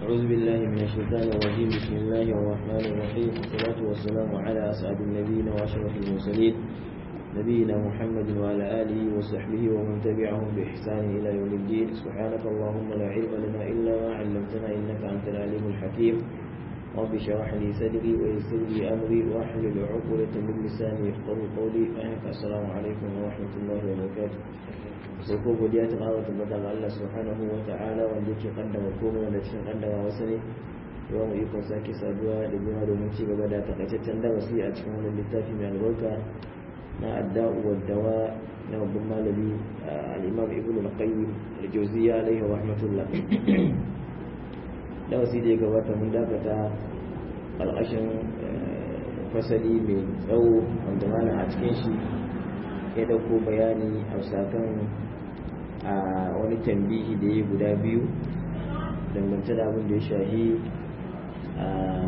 أعوذ بالله من الشيطان الرجيم. بسم الله الرحمن الرحيم، والصلاة والسلام على أسعد النبيين وأشرف المرسلين نبينا محمد وعلى آله وصحبه ومن تبعهم بإحسان إلى يوم الدين. سبحانك اللهم لا علم لنا إلا ما علمتنا إنك أنت العليم الحكيم. رب اشرح لي صدري ويسر لي أمري واحلل عقدة من لساني يفقهوا قولي. السلام عليكم ورحمة الله وبركاته. sai ko godiya ta ƙara tabbata ga Allah subhanahu wa ta'ala wanda yake kaddama komai wanda cikin kaddama wasu ne yawan mu ikon sake saduwa da juna domin ci gaba da takaitaccen darasi a cikin wannan littafi mai albarka na adda'u wa dawa na babban malami al-imam ibn al-qayyim al-jawziyya alaihi rahmatullah. darasi da ya gabata mun dakata alƙashin fasali mai tsawo wanda malam a cikin shi ya dauko bayani a sakan a wani tambihi da ya guda biyu dangance da abin da ya shahi a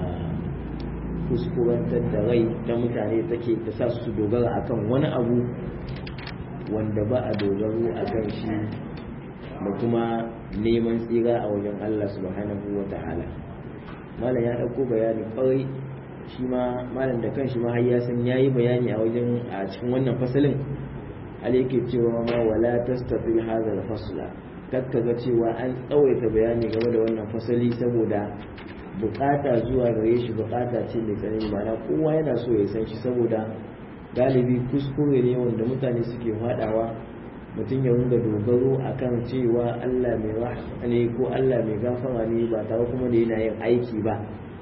kuskurantar da rai ta mutane take ta sa su dogara akan wani abu wanda ba a dogaro akan shi da kuma neman tsira a wajen Allah subhanahu wa ta'ala. malam ya dauko bayani kwarai shi ma malam da kanshi ma har ya san yayi bayani a wajen a cikin wannan fasalin al yake cewa ma wala tastafil hadha al-fasla kakkaga cewa an tsawaita bayani game da wannan fasali saboda bukata zuwa gare shi bukata ce mai tsanani, ma'ana kowa yana so ya san shi saboda galibi kuskure ne wanda mutane suke fadawa mutum ya ringa dogaro akan cewa Allah mai rahama ne ko Allah mai gafara ne ba tare kuma da yana yin aiki ba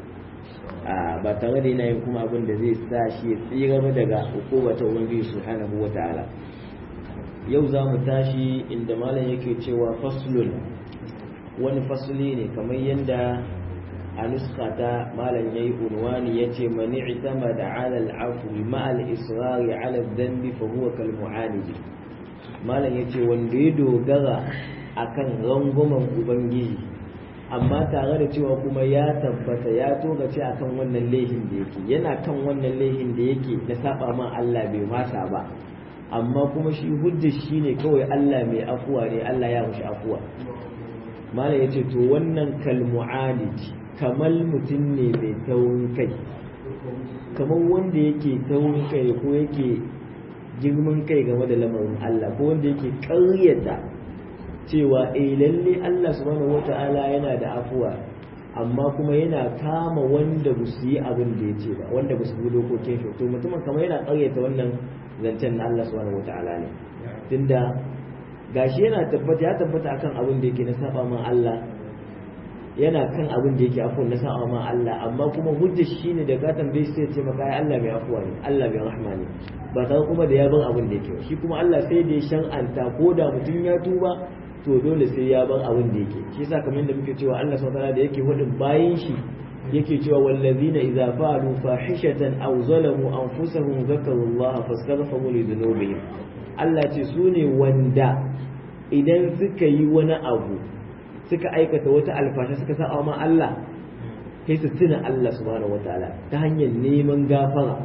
ba tare da yana yin kuma abin da zai sa shi ya tsira daga hukuma ta ubangiji subhanahu wataala. yau za mu tashi inda malam yake cewa faslun, wani fasli ne kamar yadda a nuska ta malam yayi unwani yace man i'tamada 'ala al-'afwi ma'a al-israri 'ala adh-dhanbi fa huwa kal mu'anid. malam yace wanda ya dogara akan rangwamen ubangiji amma tare da cewa kuma ya tabbata ya togace akan wannan laihin da yake yana kan wannan laihin da yake da saba ma Allah bai masa ba, amma kuma shi hujjar shine kawai Allah mai afuwa ne, Allah ya mushi afuwa. malam yace to wannan kal mu'anid kamal mutum ne mai taurin kai, kamar wanda yake taurin kai ko yake girman kai game da lamarin Allah, ko wanda yake ƙaryata cewa lalle Allah subhanahu wata'ala yana da afuwa amma kuma yana kama wanda ba su yi abin da ya ce ba, wanda ba su bi dokokin shi. to mutumin kamar yana ƙaryata wannan zancen na Allah subhanahu wata'ala ne, tunda gashi yana ya tabbata akan abin da yake na saba ma Allah, yana kan abin da yake afuwa na saba ma Allah, amma kuma hujjar shine da ka tambaye shi sai ya ce maka ai Allah mai afuwa ne, Allah mai rahma ne, ba tare kuma da ya bar abin da yake. shi kuma Allah sai da ya shan'anta ko da mutum ya tuba to dole sai ya bar abin da yake. shi yasa kamar yadda muke cewa Allah subhanahu wataala da yake hudin bayin shi yake cewa wallazina idza fa'alu fahishatan aw zalamu anfusahum zakaru Allah fastaghfiru li dhunubihim. Allah ce su ne wanda idan suka yi wani abu suka aikata wata alfasha suka sa ma Allah sai su tuna Allah subhanahu wataala ta hanyar neman gafara,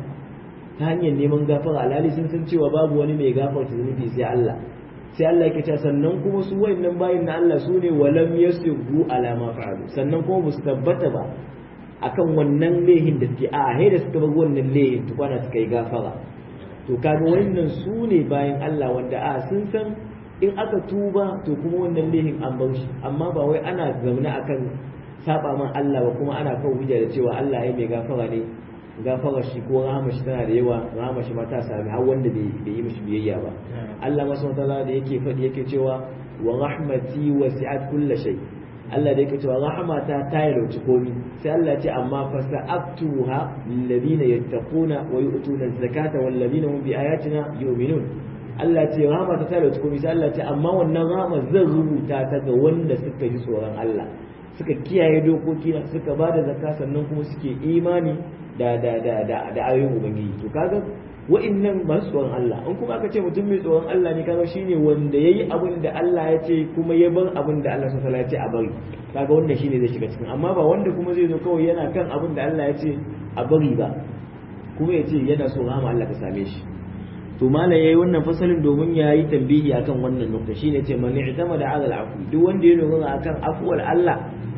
alhali sun san cewa babu wani mai gafarta zunubi sai Allah. sai Allah yake cewa sannan kuma su wayannan bayin na Allah su ne walam yasbu ala ma fa'alu, sannan kuma ba su tabbata ba akan wannan lehin da suke da suka bar wannan lehin tukwana suka yi gafara. to kaga wannan su ne bayin Allah wanda sun san in aka tuba to kuma wannan lehin an bar shi, amma ba wai ana zaune akan saba man Allah ba kuma ana kawo hujja da cewa Allah ya mai gafara ne, gafara shi ko rahama shi tana da yawa, rahama shi ma ta sami har wanda bai yi mishi biyayya ba. Allah masu wataala da yake faɗi yake cewa wa rahmati wasi'at kulli shay. Allah da yake cewa rahmata ta yalauci komi, sai Allah ce amma fa sa'aktuha lil ladina yattaquna wa yu'tuna zakata wal ladina hum bi ayatina yu'minun. Allah ce rahmata ta yalauci komi, sai Allah ce amma wannan rahama zan rubuta ta ga wanda suka ji tsoron Allah, suka kiyaye dokokina, suka bada zakka, sannan kuma suke imani da ayoyin ubangiji. to kaga wa'annan ba su tsoron Allah. in kuma aka ce mutum mai tsoron Allah ne, kaga shine wanda yayi abin da Allah ya ce kuma ya bar abin da Allah subhanahu ya ce a bari, kaga wannan shine zai shiga cikin. amma ba wanda kuma zai zo kawai yana kan abin da Allah ya ce a bari ba kuma ya ce yana so rahama Allah ta same shi. to malai yayi wannan fasalin domin yayi tambihi akan wannan nukta, shine ce man i'tamada ala al-afwi, duk wanda ya dogara akan afwal Allah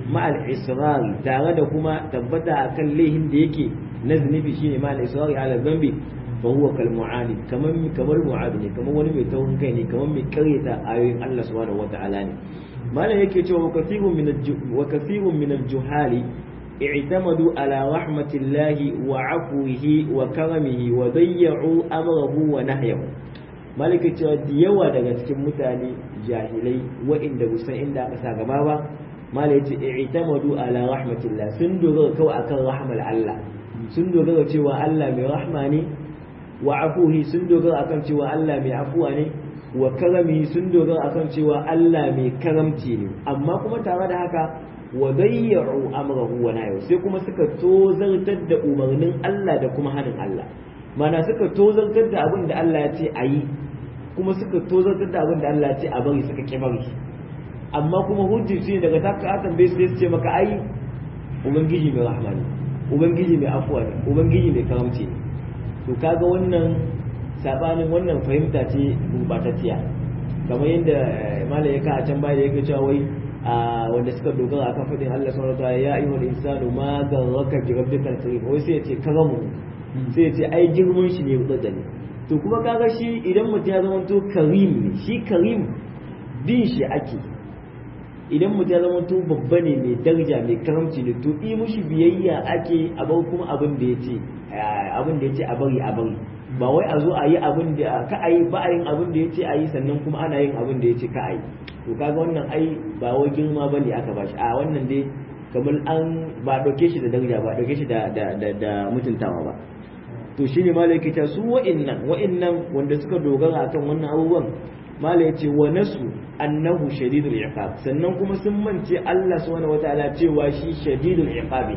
ma'al israri tare da kuma tabbata akan laihin da yake na zunubi shine ma'al israri ala dhanbi fa huwa kal mu'anid kamar mu'abid ne kamar wani mai taurin kai ne kamar mai karyata ayoyin Allah subhanahu wata'ala ne malam yake cewa wa kathirun min al-juhali i'tamadu ala rahmatillahi wa 'afwihi wa karamihi wa dayya'u amrahu wa nahyahu malaka cewa da yawa daga cikin mutane jahilai wa'inda ba san inda aka sa gaba ba malai ce i'tamadu ala rahmatillah sun dogara kawai akan rahmal Allah sun dogara cewa Allah mai rahma ne wa afuhi sun dogara akan cewa Allah mai afuwa ne wa karami sun dogara akan cewa Allah mai karamci ne amma kuma tare da haka wa dayya'u amrahu wa nahyu sai kuma suka tozartar da umarnin Allah da kuma hanin Allah mana suka tozartar da abin da Allah ya ce ayi kuma suka tozartar da abin da Allah ya ce a bari suka ki bari amma kuma hujji shi daga taka tambaye su ce maka ai ubangiji mai rahma ne ubangiji mai afuwa ne ubangiji mai karamci ne to kaga wannan sabanin wannan fahimta ce gurbatacciya kamar yadda malaika a can baya yake cewa wai wanda suka dogara akan fadin Allah subhanahu wa ta'ala ya ayyuhal insanu ma garraka bi rabbikal karim wai sai ya ce karamu sai ya ce ai girman shi ne da ne to kuma kaga shi idan mutum ya zama to karim ne shi karim bin shi ake idan mutum ya zama to babba ne mai daraja mai karamci ne to yi mushi biyayya ake a bar kuma abin da ya ce a bari ba wai a zo a yi abin da ka a yi ba a yin abin da ya ce a yi sannan kuma ana yin abin da ya ce ka a yi to kaga wannan ai ba wai girma ba ne aka bashi a wannan dai kamar an ba ɗauke shi da daraja ba ɗauke shi da mutuntawa ba to shine malai ke ta su wa'innan wanda suka dogara akan wannan abubuwan malai ce wa nasu annahu shadidul iqab sannan kuma sun mance Allah subhanahu wataala cewa shi shadidul iqab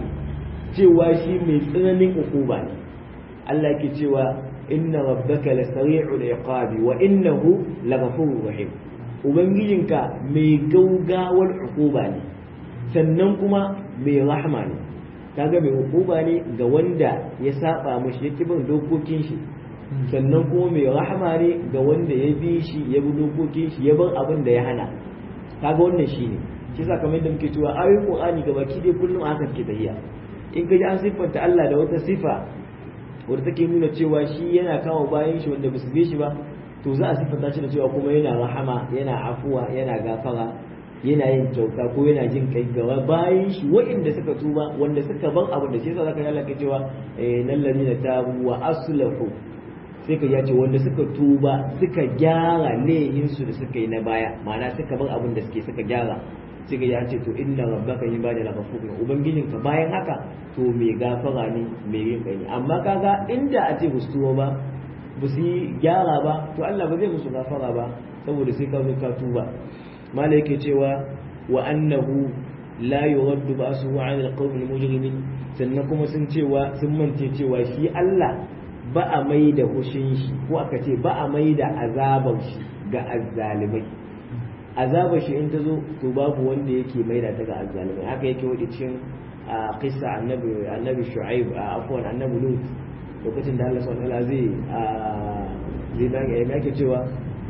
cewa shi mai tsananin ukuba ne Allah ke cewa inna rabbaka lasari'ul iqab wa innahu laghafurur rahim ubangijinka mai gaugawar ukuba ne sannan kuma mai rahma ne kaga mai ukuba ne ga wanda ya saba mushi ya kibin dokokin shi sannan kuma mai rahama ne ga wanda ya bi shi ya bi dokokin shi ya bar abin da ya hana kaga wannan shine shi yasa kamar yadda muke cewa ayoyin Qur'ani gabaki dai kullum aka ke tahiya in kaji an siffanta Allah da wata sifa wanda take nuna cewa shi yana kawo bayan shi wanda basu bi shi ba to za a siffanta shi da cewa kuma yana rahama yana afuwa yana gafara yana yin kyauta ko yana jin kai gaba bayan shi waɗanda suka tuba wanda suka bar abin da shi yasa zaka Allah ke cewa nan ladina tabu wa aslahu sai ka ya ce wanda suka tuba suka gyara laihinsu da suka yi na baya ma'ana suka bar abin da suka gyara sai ka ya ce to inna rabbaka yin bada la ghafurun ubangijinka bayan haka to mai gafara ne mai yin kai ne amma kaga inda a ce ba su tuba ba ba su yi gyara ba to Allah ba zai musu gafara ba saboda sai ka zo ka tuba mala yake cewa wa annahu la yuraddu ba'suhu 'ala al-qawmi al-mujrimin sannan kuma sun mance cewa shi Allah ba a mai da hushin shi ko aka ce ba a mai da azabar shi ga azzalimai azabar shi in ta zo to babu wanda yake mai da ta ga azzalimai haka yake wadi cikin qissa annabi shu'aib afwan annabi lut lokacin da Allah subhanahu wa ta'ala zai dan yake cewa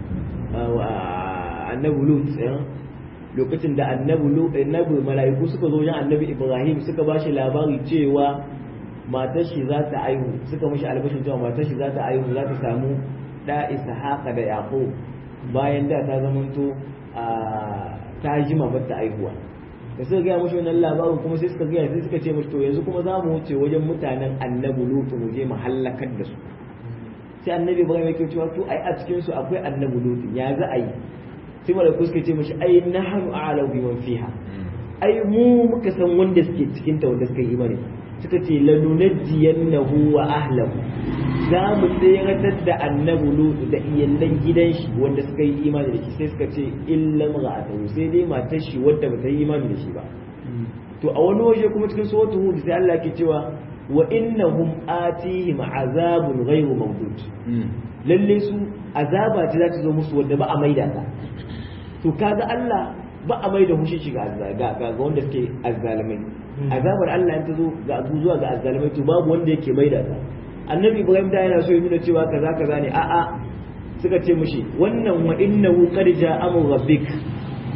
annabi lut lokacin da annabi mala'iku suka zo wajen annabi ibrahim suka bashi labari cewa matar shi za ta aihu suka mashi albashin cewa matar shi za ta aihu za ta samu da ishaqa da yaqub bayan da ta zamanto ta jima ba ta aihuwa da suka gaya mashi wannan labarin kuma sai suka ce mashi to yanzu kuma za mu wuce wajen mutanen annabi lutu mu je mu halakar da su sai annabi ibrahim yake cewa to ai a cikin su akwai annabi lutu ya za a yi sai malaiku suka ce mashi ai nahnu a'lamu biman fiha ai mu muka san wanda suke cikin ta wanda suka yi imani suka ce lanunajjiyannahu wa ahlahu za mu tseratar da annabi lutu da iyallan gidan shi wanda suka yi imani da shi sai suka ce illa mar'atuhu sai dai matar shi wadda ba ta yi imani da shi ba to a wani waje kuma cikin suratul hud sai Allah ke cewa wa innahum atihim azabun ghayru mawdud lalle su azaba ce za ta zo musu wanda ba a maida ta to kaga Allah ba a maida hushi shi ga wanda suke azzalimai azabar Allah in ta zo ga zuwa ga azzalimai to babu wanda yake maida ta annabi Ibrahim da yana so ya nuna cewa kaza ne a'a suka ce mushi wannan wa innahu qad ja'a amru rabbik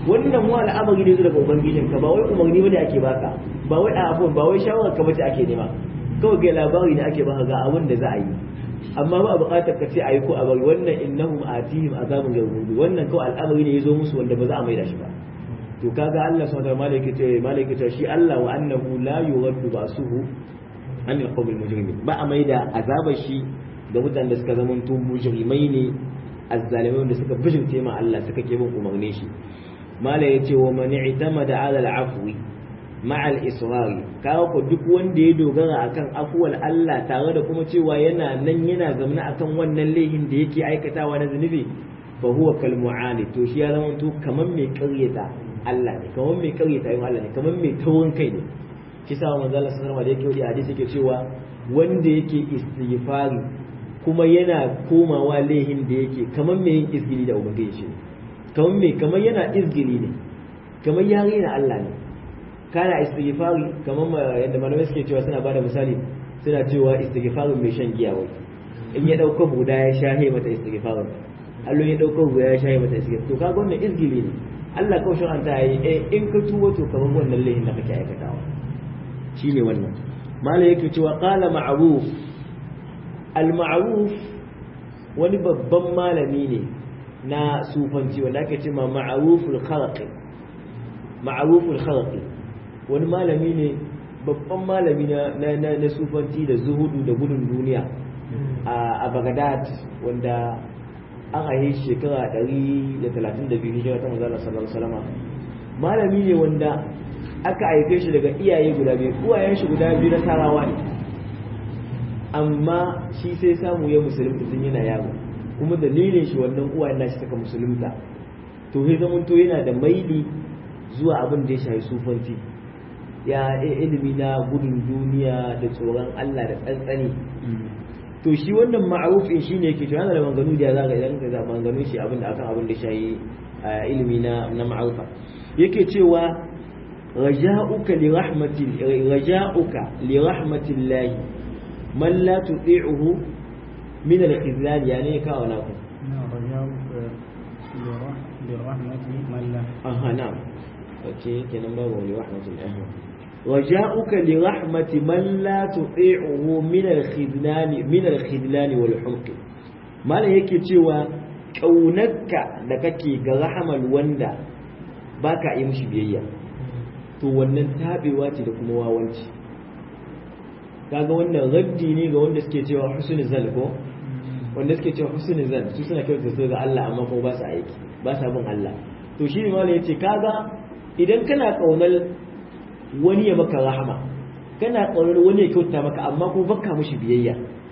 wannan mu al'amari ne daga ubangijin ka ba wai umarni bane ake baka ba wai abun ba wai shawara ka bace ake nema kawai ga labari ne ake baka ga abun da za a yi amma ba a buƙatar ka ce ayi ko a bari wannan innahum atihim azabun ghayr wannan kawai al'amari ne yazo musu wanda ba za a maida shi ba to kaga Allah subhanahu wa ta'ala malaka ce shi Allah wa annahu la yuraddu basuhu an alqawm almujrimin ba a maida azabar shi ga mutanen da suka zamanto mujrimai ne azzalimai wanda suka bijirce ma Allah suka ke bin umarni shi mala yace wa man i'tamada ala al'afwi ma'a al-israr kawo ko duk wanda ya dogara akan afuwal Allah tare da kuma cewa yana nan yana zamna akan wannan laihin da yake aikatawa na zunubi fa huwa kal mu'anid to shi ya zamanto kaman mai ƙaryata Allah ne kaman mai ƙaryata yin Allah ne kaman mai taurin kai ne shi sa manzo Allah sallallahu alaihi wasallam da yake hadisi yake cewa wanda yake istighfari kuma yana komawa laihin da yake kamar mai yin izgili da ubangiji shi kamar yana izgili ne kamar ya rena Allah ne kana istighfari kamar yadda malamai suke cewa suna bada misali suna cewa istighfarin mai shan giya wai in ya dauka buda ya shahe mata istighfarin Allah ya dauka buda ya shahe mata istighfar to kaga wannan izgili ne Allah kawai shan ta yi in ka tuba to kamar wannan laihin da kake aikatawa shine wannan malai yake cewa qala ma'ruf al-ma'ruf wani babban malami ne na sufanci wanda ake cewa ma'ruful khalqi wani malami ne babban malami na sufanci da zuhudu da gudun duniya a Baghdad wanda an haife shekara 132 hijira ta manzon sallallahu alaihi wasallam malami ne wanda aka haife shi daga iyaye guda biyu uwayen shi guda biyu na tarawa ne amma shi sai samu ya musulunta tun yana yaro kuma dalilin shi wannan uwayen nashi suka musulunta to sai zaman to yana da maili zuwa abin da ya shafi sufanci ya ilimi na gudun duniya da tsoron Allah da tsantsani to shi wannan ma'arufin shine yake cewa yana da manganu da zaka idan ka ga manganun shi abin da akan abin da shayi ilimi na ma'arufa yake cewa raja'uka li rahmatillah man la tuti'uhu min al-khizlan yani ka wala ku na'am okay kenan babu li rahmatillah رجاؤك لرحمة من لا تطيعه من الخذلان والحمق ما لا yake cewa kaunarka da kake ga rahamal wanda baka yi mishi biyayya to wannan tabewa ce da kuma wawanci kaga wannan raddi ne ga wanda suke cewa husnul zan ko wanda suke cewa husnul zan su suna kyautar su ga Allah amma kuma ba su aiki ba sa bin Allah to shi ne malai yace kaga idan kana kaunar wani ya maka rahama kana ƙaunar wani ya kyauta maka amma kuma baka mushi biyayya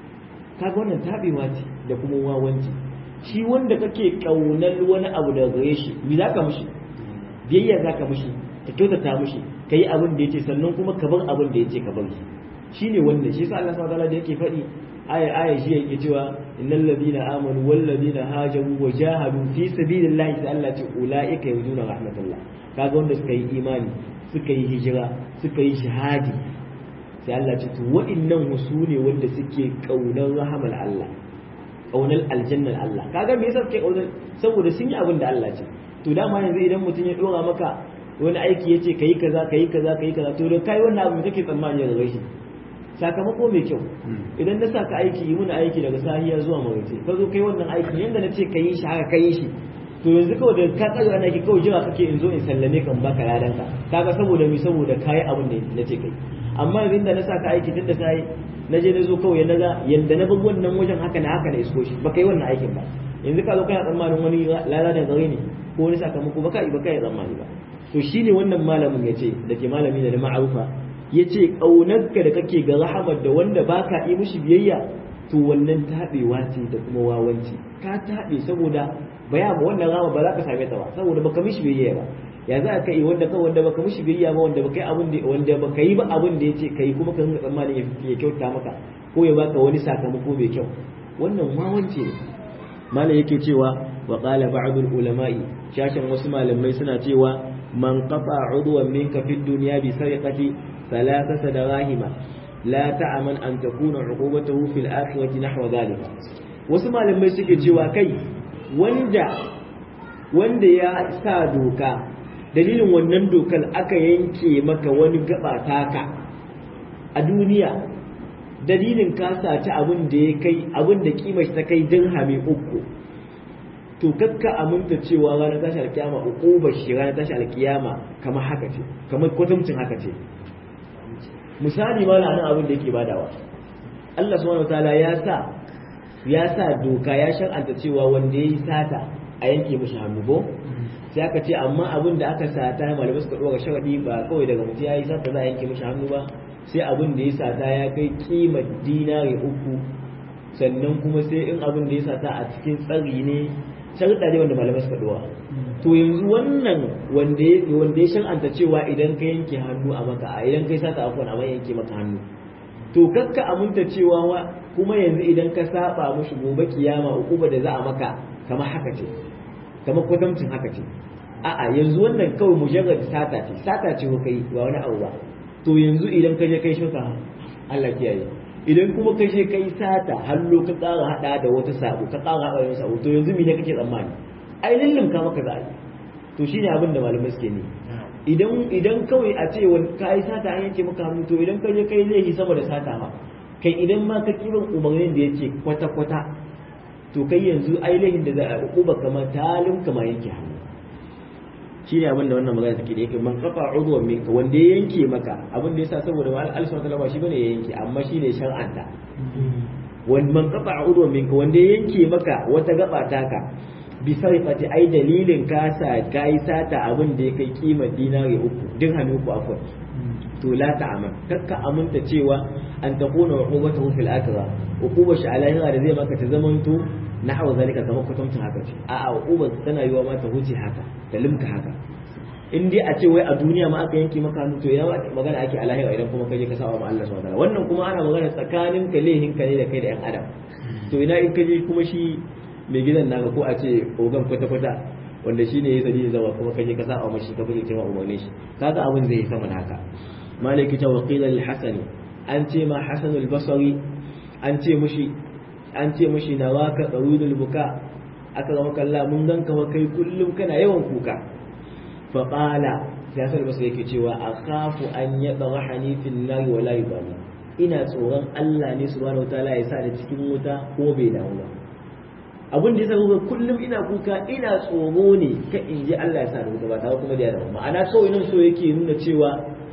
kaga wannan tabewa ce da kuma wawanci shi wanda kake ƙaunar wani abu daga gare shi me zaka mushi biyayya zaka mushi ka kyautata mushi kai abin da yace sannan kuma ka bar abin da yace ka bar shine wannan shi yasa Allah subhanahu wataala da yake faɗi aya shi yake cewa innal ladina amanu wal ladina hajaru wa jahadu fi sabilillahi sai Allah ce ulaika yarjuna rahmatullah kaga wanda suka yi imani suka yi hijira suka yi shahadi sai Allah ce to wa'annan wasu ne wanda suke kaunar rahamar Allah kaunar aljannar Allah kaga me yasa suke kaunar saboda sun yi abin da Allah ce to dama yanzu idan mutum ya dora maka wani aiki yace kai kaza kai kaza kai kaza to da kai wannan abu kake tsammani ya gare shi sakamako mai kyau idan na saka aiki yi muna aiki daga sahiya zuwa maraice ka zo kai wannan aiki yanda na ce ka yi shi haka ka yi shi to yanzu kawai da ka tsaya ana ki kawai jira kake in zo in sallame kan baka ladan ka kaga saboda mi saboda kai abin da nace kai amma yanzu da na saka aiki tun da sai na je na zo kawai na ga yanda na bar wannan wajen haka na isko shi baka yi wannan aikin ba yanzu ka zo kana tsammanin wani ladan gare ne ko wani sakamako baka yi tsammani ba to shine wannan malamin yace da ke malami ne da ma'arufa yace kaunarka da kake ga rahamar da wanda baka yi mishi biyayya to wannan tabewa ce da kuma wawanci ka tabe saboda baya ba wannan rama ba za ka same ta ba saboda baka mishi biyayya ba ya za ka yi wanda baka mishi biyayya ba wanda baka yi abin da wanda baka yi ba abin da yace kai kuma ka rinka tsammanin ya kyauta maka ko ya baka wani sakamako mai kyau wannan wawanci ne malai yake cewa wa qala ba'd ulama'i shashin wasu malamai suna cewa man qata udwan minka fid dunya bi sariqati thalathata darahima la ta'man an takuna 'uqubatuhu fil akhirati nahwa dhalika wasu malamai suke cewa kai wanda ya sa doka dalilin wannan dokar aka yanke maka wani gaba taka a duniya, dalilin ka saci abin da ya kai abin da kimar ta kai dirhami 3, to kakka aminta cewa ranar tashi alkiyama uqubar shi ranar tashi alkiyama kamar haka ce, kamar kwatamcin haka ce. Misali ma na nan abin da yake badawa, Allah subhanahu wataala ya sa doka ya shar'anta cewa wanda yayi sata a yanke mishi hannu ko sai aka ce amma abin da aka sata malamai suka dora sharadi ba kawai daga mutum yayi sata za a yanke mishi hannu ba, sai abin da ya sata ya kai kimar dinari 3, sannan kuma sai in abin da ya sata a cikin tsari ne, sharuɗa ne wanda malamai suka dora. To yanzu wannan wanda ya shar'anta cewa idan ka yanke hannu a maka a idan kai sata afwan amma yanke maka hannu, to kakka aminta cewa kuma yanzu idan ka saba mushi gobe kiyama ukuba da za a maka kamar haka ce, kamar kwatamcin haka ce. A'a yanzu wannan kawai mujarrad sata ce ko kai ba wani abu ba. To yanzu idan ka je kai shirka Allah kiyaye, idan kuma ka je kai sata hallo ka tsara hada da wata sabo ka tsara hada da sabo, to yanzu me ne kake tsammani? Ai lillin ka maka za'a. To shine abin da malamai suke ne. Idan kawai a ce wani kai sata an yanke maka hannu, to idan ka je kai laifi sama da sata ma kai idan ma ka kiran umarnin da yake kwata to kai yanzu ai laifin da za a uba kamar talin kama yanke hannu. Shi ne abin da wannan magana take da yake man kafa udwan minka wanda ya yanke maka abin da yasa saboda ma Allah subhanahu wa ta'ala shi bane ya yanke amma shi ne shar'anta. Wanda man kafa udwan minka wanda ya yanke maka wata gaba taka bi sarifati ai dalilin kai sata abin da ya kai kimar dinari 3 dirhami 3 afwan, to la ta'aman kakka aminta cewa an takuna uqubatuhu fil akhirah, uqubar shi a lahira da zai maka ta zamanto na hawa zalika kamar kwatancin haka ce. A'a uqubar tana yiwa ma ta huce haka ta limka haka. In dai a ce wai a duniya ma aka yanke maka hannu, to ina magana ake a lahira idan kuma kaje ka saba ma Allah subhanahu wataala. Wannan kuma ana magana tsakanin ka lehin ka ne da kai da yan adam. To ina in kaje kuma shi mai gidan naka ko a ce ogan kwata wanda shine ya sani zawa kuma kaje ka saba mashi ka fice cewa umarnin shi, kaga abin zai yi sama da haka. maliki ta waqila lil hasani an ce ma hasan al basri an ce mushi nawaka tawilul buka, aka ga makalla mun ganka wa kai kullum kana yawan kuka. Fa qala ya sai basri yake cewa akhafu an yadghani fil nar wa la yubani, ina tsoron Allah ne subhanahu wataala ya sa da cikin wuta ko bai dawo ba. Abin da yasa kullum ina kuka ina tsoro ne ka in ji Allah ya sa da wuta ba tare kuma da ya dawo. Ma'ana kawai nan so yake nuna cewa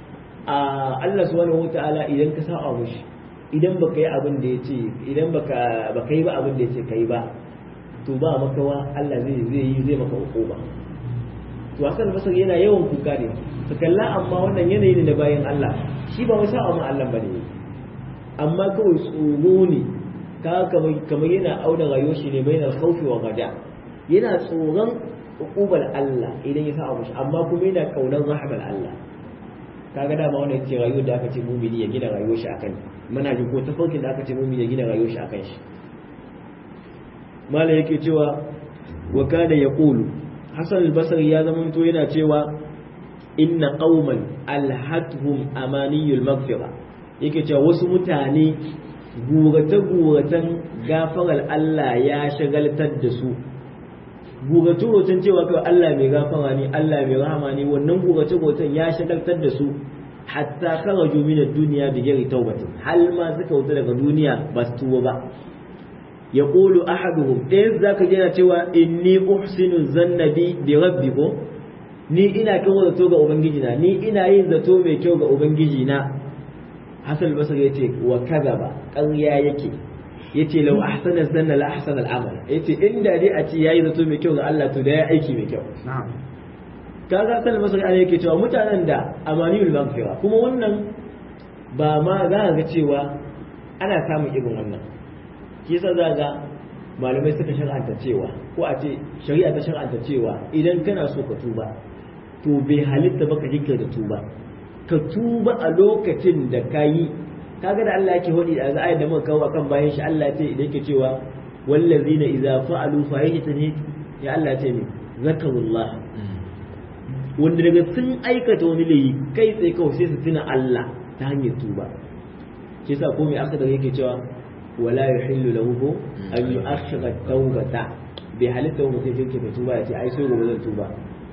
Allah subhanahu wataala idan ka sa'a mushi, idan baka yi abin da yace, idan baka yi ba abin da yace kai ba, to ba makawa Allah zai maka hukuma. To Hassan Basri yana yawan kuka ne ka kalla, amma wannan yanayi ne da bayan Allah, shi ba wasa amma Allah bane, amma kawai tsoro ne ka kamar yana auna rayuwar shi ne bainal khawfi wa raja, yana tsoron hukumar Allah idan ya sa'a mushi, amma kuma yana kaunar rahmar Allah. Kaga dama wannan yace rayuwar da aka ce mumini ya gina rayuwar shi akan manhajin ko tafarkin da aka ce mumini ya gina rayuwar shi akan shi. Mala yake cewa wa kana yaqulu, Hasan al-Basri ya zama to yana cewa inna qauman alhatuhum amaniyul maghfira, yake cewa wasu mutane guratan gafarar Allah ya shagaltar da su. Gurace-guracen cewa kawai Allah mai gafara ne, Allah mai rahama ne, wannan gurace-guracen ya shagaltar da su hatta kharaju min ad-dunya bi ghairi tawbatin, hal ma suka wuta daga duniya ba su tuba ba. Yaqulu ahaduhum, ɗayan zaka ji yana cewa inni uhsinu zannabi bi rabbikum, ni ina kyau zato ga ubangiji na, ni ina yin zato mai kyau ga ubangiji na. Hasan al-Basri yace wa kadaba, ƙarya yake, yace law ahsana zanna la ahsana al-amal, yace inda dai a ce yayi zato mai kyau ga Allah to da ya aiki mai kyau. Na'am. Kaga Hasan al-Basri ana yake cewa mutanen da amaniyul maghfira, kuma wannan ba ma za ga cewa ana samun irin wannan. Shi yasa za ga malamai suka shar'anta cewa, ko a ce shari'a ta shar'anta cewa idan kana so ka tuba, to bai halitta baka jinkirta tuba, ka tuba a lokacin da ka yi. Kaga da Allah yake hodi da ayat da muka kawo akan bayan shi, Allah ya ce idan yake cewa wallazina idza fa'alu fahishatan, ya Allah ya ce ne zakarullah, wanda daga sun aikata wani laifi kai tsaye kawai sai su tuna Allah ta hanyar tuba. Shi yasa ko mai akadar yake cewa wala yuhillu lahu an yu'akhkhira tawbata, bai halitta mutum yake tuba ya ce ai sai gobe zan tuba.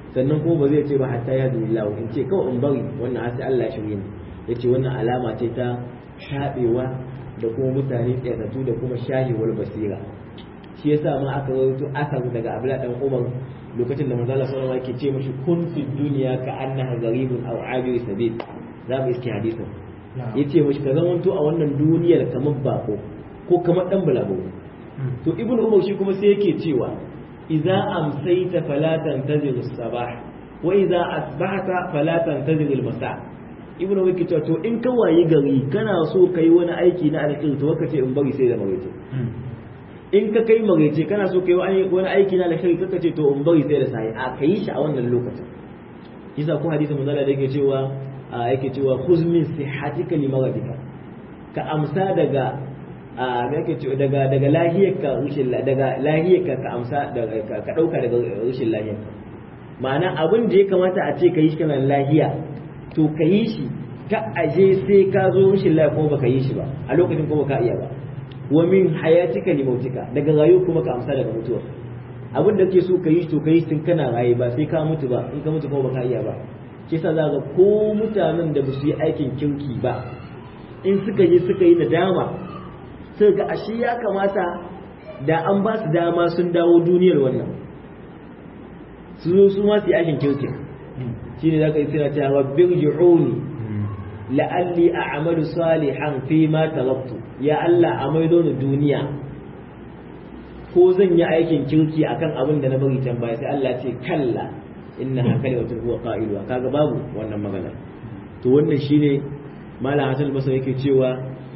sannan kuma ba zai ce ba hatta ya zuwi lahu in ce kawai in bari wannan har sai Allah ya shirye ni yace wannan alama ce ta tabewa da kuma mutane tsayatu da kuma shahiwar basira shi yasa ma aka rawaito asar daga Abdullah dan Umar lokacin da manzo Allah sallallahu alaihi wasallam yake ce mishi kun fi dunya ka annaha gharibun aw abir sabil za mu iske hadisin yace mishi ka zamanto a wannan duniyar kamar bako ko kamar dan balago to ibnu umar shi kuma sai yake cewa idza amsayta fala tantazir as-sabah wa idza asbahta fala tantazir al-masa ibnu umar yake cewa to in ka wayi gari kana so kai wani aiki na alkhairi to kace in bari sai da magaice in ka kai magaice kana so kai wani aiki na alkhairi kaka ce to in bari sai da sai a kai shi a wannan lokacin yasa ko hadisin manzo da yake cewa khuz min sihhatika li maradika ka amsa daga yake cewa daga lahiyarka rushin daga lahiyarka ka amsa ka dauka daga rushin lahiyarka ma'ana abin da ya kamata a ce ka yi shi kana lahiya to ka yi shi ka aje sai ka zo rushin lahiya kuma baka yi shi ba a lokacin kuma ka iya ba wa min hayatika li mautika daga rayu kuma ka amsa daga mutuwa abin da kake so ka yi to ka yi tun kana raye ba sai ka mutu ba in ka mutu kuma baka iya ba kisa za ga ko mutanen da ba su yi aikin kirki ba in suka yi nadama sai ga ashe ya kamata da an ba su dama sun dawo duniyar wannan su zo su ma su yi aikin kirki shine za ka yi suna cewa rabbir ji'uni la'alli a'malu salihan fi ma taraktu ya Allah a maido ni duniya ko zan yi aikin kirki akan abin da na bari can baya sai Allah ce kalla innaha kalimatun huwa qailuha kaga babu wannan magana to wannan shine malam Hassan Basri yake cewa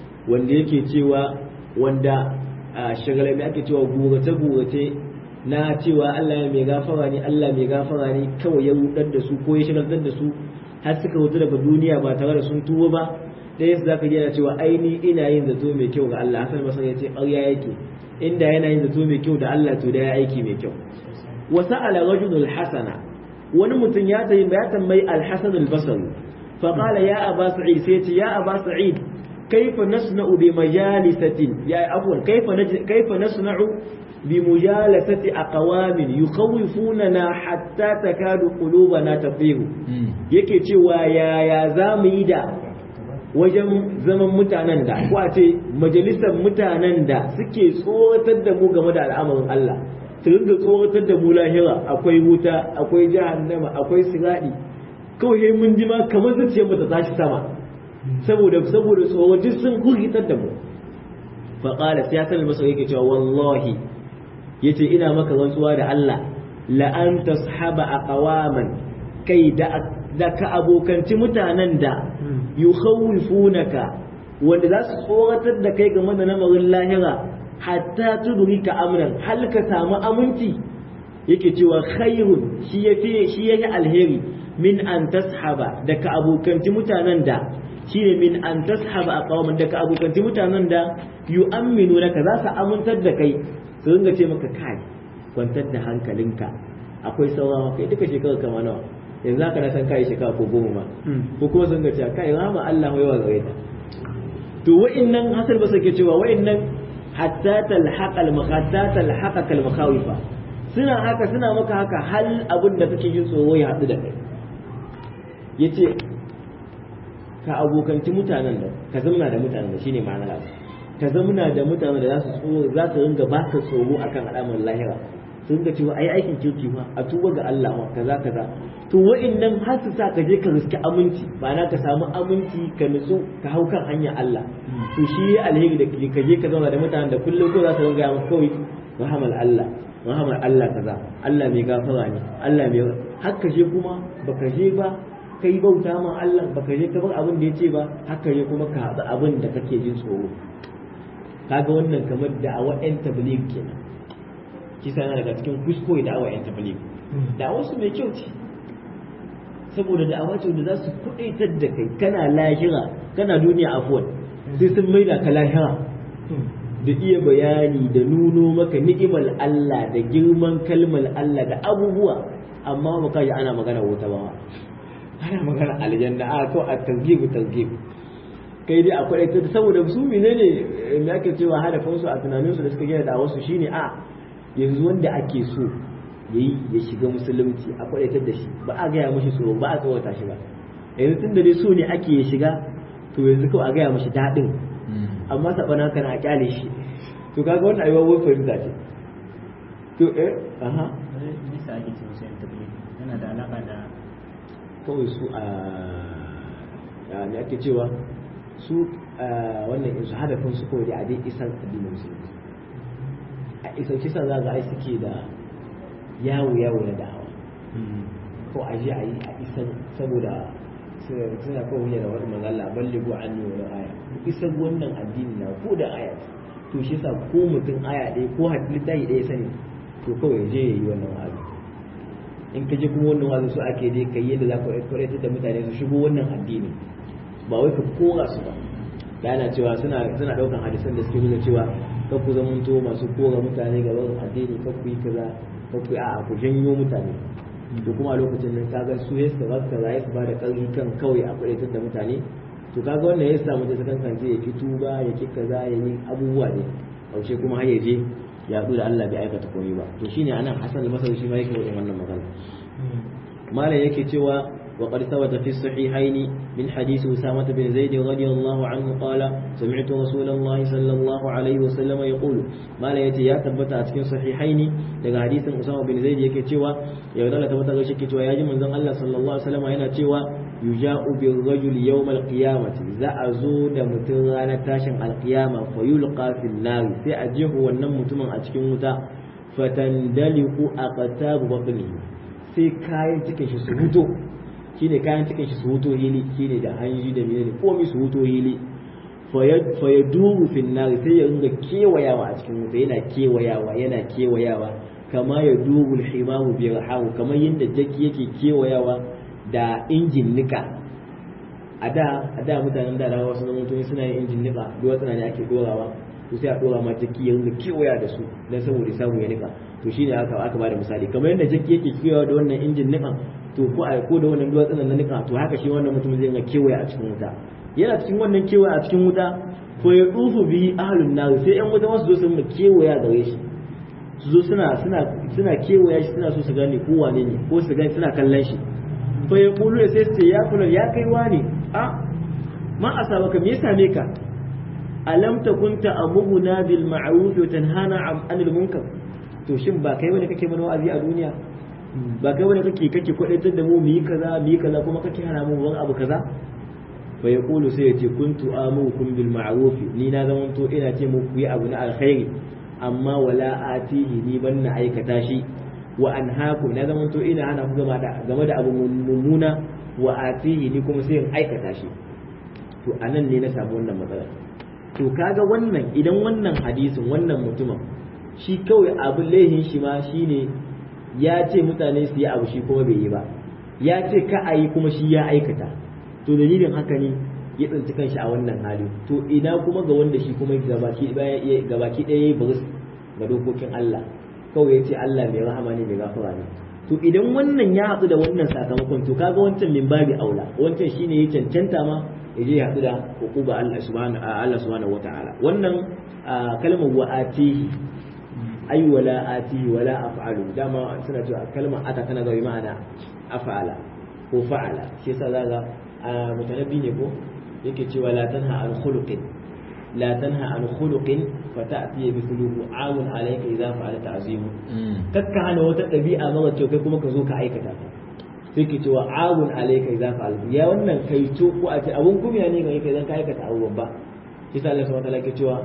wanda shagalai ake cewa gurace na cewa Allah ya mai gafara ne Allah mai gafara ne kawai ya rudar da su ko ya shagaltar da su har suka wuce daga duniya ba tare da sun tuwo ba da yasa zaka ji yana cewa aini ina yin zato mai kyau ga Allah Hassan Basri ya ce ƙarya yake inda yana yin zato mai kyau da Allah to da ya aiki mai kyau wa sa'ala rajulul hasana wani mutum ya tambayi al-Hasan al-Basri fa qala ya Aba Sa'id sai ce ya Aba Sa'id kaifa nasna'u bi majalisatin ya afwan kaifa nasna'u bi mujalasati aqwamin yukhawifunana hatta takadu qulubana tafihu yake cewa yaya zamu yi da wajen zaman mutanen da ko a ce majalisar mutanen da suke tsoratar da mu game da al'amarin Allah su ringa tsoratar da mu lahira akwai wuta akwai jahannama akwai siradi kawai mun ji ma kamar zuciyar mu ta tashi sama saboda tsoro duk sun kurkitar da mu fa qala sai Hassan al-Basri yake cewa wallahi yace ina maka rantsuwa da Allah la an tashaba aqwaman kai da ka abokanci mutanen da yukhawifunaka wanda za su tsoratar da kai game da lamarin lahira hatta tudrika amran hal ka samu aminci yake cewa khairun shi yafi alheri min an tashaba da ka abokanci mutanen da shine min an tashaba aqwaman da ka abokanci mutanen da yu'minunaka za su amintar da kai su ringa ce maka kai kwantar da hankalinka akwai saurawa kai duka shekara kama nawa yanzu haka na san kai shekara ko goma ma ko kuma sun ga cewa kai rama Allah yawa gare ta to wa'annan hasal ba sake cewa wa'annan hatta talhaqa kal makhawifa suna maka haka hal abin da kake jin tsoro ya hadu da kai yace ka abokanci mutanen da ka zamna da mutanen da shine ma'anar abu ka zamna da mutanen da za su ringa baka tsoro akan al'amuran lahira sun ga cewa ai aikin kirki ma a tuba ga Allah ma kaza to wa'annan har su sa ka je ka riski aminci ba na ka samu aminci ka nutsu ka hau kan hanyar Allah to shi alheri da ka je ka zauna da mutanen da kullum ko za su ringa maka kawai rahamar Allah kaza Allah mai gafara ne Allah mai haka je kuma baka je ba kai bauta ma Allah baka je ka bar abin da yace ba haka je kuma ka haɗa abin da kake jin tsoro kaga wannan kamar da'awa ɗan tabligh kenan kisa yana daga cikin kuskure da'awa ɗan tabligh da'awa su mai kyau ce saboda da'awa ce da za su kuɗaitar da kai kana lahira kana duniya afwan sai sun maida ka lahira da iya bayani da nuno maka ni'imar Allah da girman kalmar Allah da abubuwa amma ba kai ana magana wuta ba ana magana aljanna a to a targhib kai dai akwai ita saboda su menene me ake cewa hadafin su a tunanin su da suka gina da wasu shine a yanzu wanda ake so ya shiga musulunci a kwadaitar da shi ba a gaya mashi tsoro ba a tsawata shi ba yanzu tun da dai so ne ake ya shiga to yanzu kawai a gaya mashi daɗin amma saɓana kana a kyale shi to kaga wannan ayyuwa wani fahimta ce to aha nisa ake ce musu yan tabbili yana da alaƙa da kawai su a ne ake cewa su wannan su hadafin su kawai da a dai isan addinin musulunci a isan shi sa za ga ai suke da yawo na da'awa ko a je a yi a isan saboda suna kawo hanyar da wani magana balle go an yi wani aya isan wannan addini na ko da aya to shi sa ko mutum aya ɗaya ko littafi ɗaya sani to kawai je ya yi wannan wa'azi in ka je kuma wannan wa'azi su ake dai kai yadda za ka kwaikwaitar da mutane su shigo wannan addini ba wai ka kora su ba da ana cewa suna ɗaukan hadisan da suke nuna cewa kan ku zamanto masu kora mutane gaban addini kan ku yi kaza kan ku a ku janyo mutane to kuma a lokacin nan kaga su ya su baka za su ba da ƙarfi kan kawai a kwaikwaitar da mutane to kaga wannan ya samu da sakan kance ya ki tuba ya ki kaza ya yi abubuwa ne kaushe kuma har ya je ya haɗu da Allah bai aikata komai ba to shine anan Hassan al-Basri shi ma yake wannan magana malam yake cewa وقد ثبت في الصحيحين من حديث أسامة بن زيد رضي الله عنه قال سمعت رسول الله صلى الله عليه وسلم يقول ما لا يا ثبت أتكين صحيحين لقى حديث أسامة بن زيد يكي تشوى يقول ثبت غشي تشوى يا جمن الله صلى الله عليه وسلم هنا تشوى يجاء بالرجل يوم القيامة زأزود متغانا تاشن القيامة فيلقى في النار سأجه ونم متمن أتكين متى فتندلق أقتاب بطنه sai kayan cikin shi su huto shine kayan cikin shi su huto hili shine da hanji da menene komai su huto hili fa yaduru fil nar sai ya ringa kewayawa a cikin wuta yana kewayawa kama ya duru himamu bi rahahu kamar yadda jaki yake kewayawa da injin nika a da mutanen da rawa sun mutum suna yin injin nika duwatsuna ne ake dorawa to sai a dora ma jaki ya ringa kewaya da su dan saboda samu ya nika to shine aka bada misali kamar yadda jaki yake kewayawa da wannan injin nika to ko da wannan duwatsunan na nika to haka shi wannan mutum zai ga kewaya a cikin wuta yana cikin wannan kewaya a cikin wuta ko ya dufu bi ahlun nar sai yan wuta wasu zo su mu kewaya gare shi su zo suna kewaya shi suna so su gane ko wane ne ko su gane suna kallon shi fa ya kulu sai su ya kula ya kai wani a ma asabaka me ya same ka alam takunta amuna bil ma'ruf wa tanhana 'anil munkar to shin ba kai wani kake mana wa'azi a duniya ba kai wani kake kwadaitar da mu yi kaza kuma kake hana mu wani abu kaza fa yaqulu sai yace kuntu amukum bil ma'ruf ni na zaman to ina ce muku yi abu na alkhairi amma wala atihi ni ban na aikata shi wa anhaakum na zaman to ina hana ku game da abu mummuna wa atihi ni kuma sai in aikata shi to anan ne na samu wannan matsala to kaga wannan idan wannan hadisin wannan mutumin shi kawai abin laihin shi ma shine ya ce mutane su yi abu shi kuma bai yi ba ya ce ka a yi kuma shi ya aikata to dalilin haka ne ya tsinci kanshi a wannan hali to ina kuma ga wanda shi kuma gabaki ɗaya ya yi buris ga dokokin Allah kawai ya ce Allah mai rahama ne mai gafara ne to idan wannan ya haɗu da wannan sakamakon to kaga wancan min babi aula wancan shine ya cancanta ma ya je ya haɗu da hukuba Allah subhanahu wataala wannan kalmar wa'atihi ai wala atihi wala af'alu dama suna cewa kalmar ata tana zai ma'ana af'ala ko fa'ala shi yasa zaga mutanabbi ne ko yake cewa la tanha an khuluqin fata'ti bi khuluqi awun alayka idza fa'alta azimu kakka hana wata dabi'a mara kyau kai kuma ka zo ka aikata ta sai ke cewa awun alayka idza fa'alta ya wannan kai to ko a ce abun kumiya ne ga kai zan ka aikata abu babba shi yasa Allah subhanahu wa ta'ala ke cewa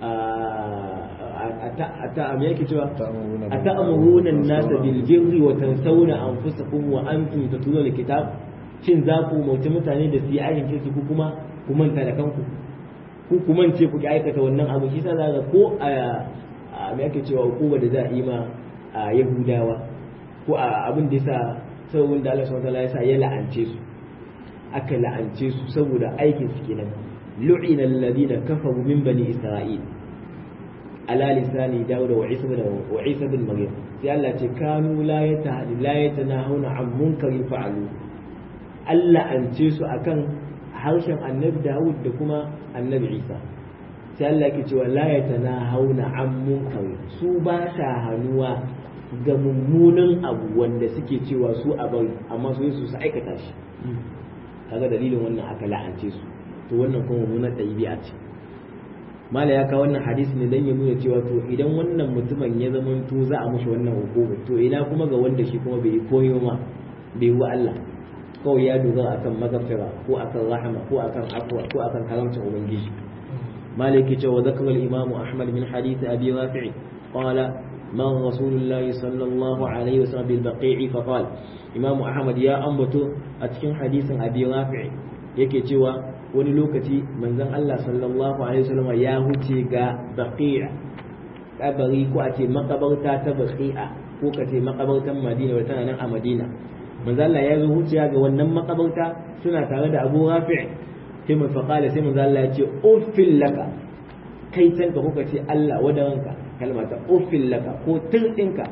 me yake cewa ata'muruna an-nasa bil birri wa tansawna anfusakum wa antum tatluna al-kitab shin za ku mauta mutane da su yi aikin kirki ku kuma ku manta da kanku ku kuma ce ku aikata wannan abu shi sa zaka ko a me yake cewa hukuma da za a yi ma yahudawa ko abin da yasa saboda Allah subhanahu wa ta'ala yasa ya la'ance su aka la'ance su saboda aikin su kenan lu'ina alladhina kafaru min bani isra'il ala lisani dawuda wa isa bin maryam sai Allah ce kanu la yatanahuna an munkarin fa'alu Allah an ce su akan harshen annabi Dawud da kuma annabi Isa sai Allah yake cewa la yatanahuna an munkari su ba sa hanuwa ga mummunan abu wanda suke cewa su a bari amma su aikata shi kaga dalilin wannan aka la'ance su to wannan kuma mummunar ɗabi'a ce mala ya kawo wannan hadisi ne dan ya nuna cewa to idan wannan mutumin ya zama to za a mushi wannan hukuma to ina kuma ga wanda shi kuma bai koyo ma bai wa Allah kawai ya dogara akan magafira ko akan rahama ko akan afwa ko akan karamcin ubangiji maliki cewa zakar al-imam ahmad min hadith abi rafi' qala man rasulullahi sallallahu alaihi wasallam bil baqi'i fa qala imam ahmad ya ambato a cikin hadisin abi rafi' yake cewa wani lokaci manzon Allah sallallahu alaihi wasallam ya huce ga baqi'a kabari ko a ce makabarta ta baqi'a ko ka ce makabartan madina wata tana nan a madina manzo Allah ya zo huciya ga wannan makabarta suna tare da Abu Rafi' sai mun faqala sai manzo Allah ya ce uffil laka kai tanka kuka ce Allah wadaranka kalma ta uffil laka ko tirdinka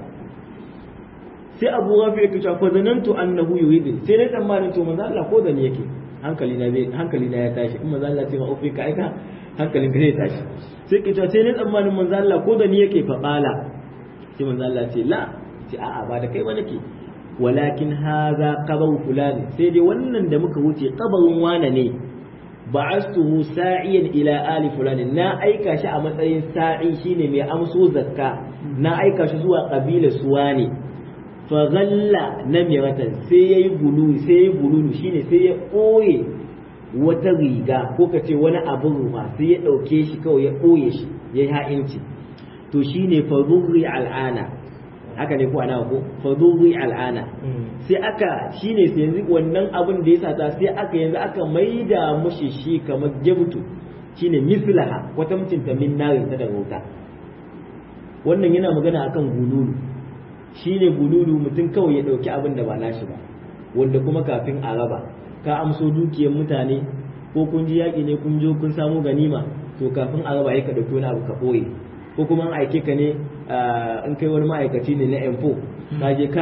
sai Abu Rafi' ya ce fa zanantu annahu yuridin sai na tsammanin to manzo Allah ko da ni yake hankali na ya tashi in manzo Allah ya ce ma uffil ka aika hankalin ka zai tashi sai ki sai na tsammanin manzo Allah ko da ni yake faqala sai manzo Allah ya ce la ce a'a ba da kai ba nake walakin haza qabaru fulani sai dai wannan da muka wuce qabarun wane ne ba'astuhu sa'iyan ila ali fulani na aika shi a matsayin sa'i shine mai amso zakka na aika shi zuwa kabila suwane fa ghalla namiratan sai yayi bululu shine sai ya koye wata riga ko kace wani abin ruwa sai ya dauke shi kawai ya koye shi yayi ha'inci to shine fa dhurri al'ana haka ne ko ana ko faduri al'ana sai aka shine sai yanzu wannan abin da ya sata sai aka yanzu aka maida mushi shi kamar jabtu shine mislaha wata mutunta min narin ta daga wuta wannan yana magana akan gululu shine gululu mutum kawai ya dauki abin da ba nashi ba wanda kuma kafin a raba ka amso dukiyar mutane ko kun ji yaki ne kun jo kun samu ganima to kafin a raba ka dauki wani abu ka boye ko kuma an aike ka ne in kai wani ma'aikaci ne na M4 ka je ka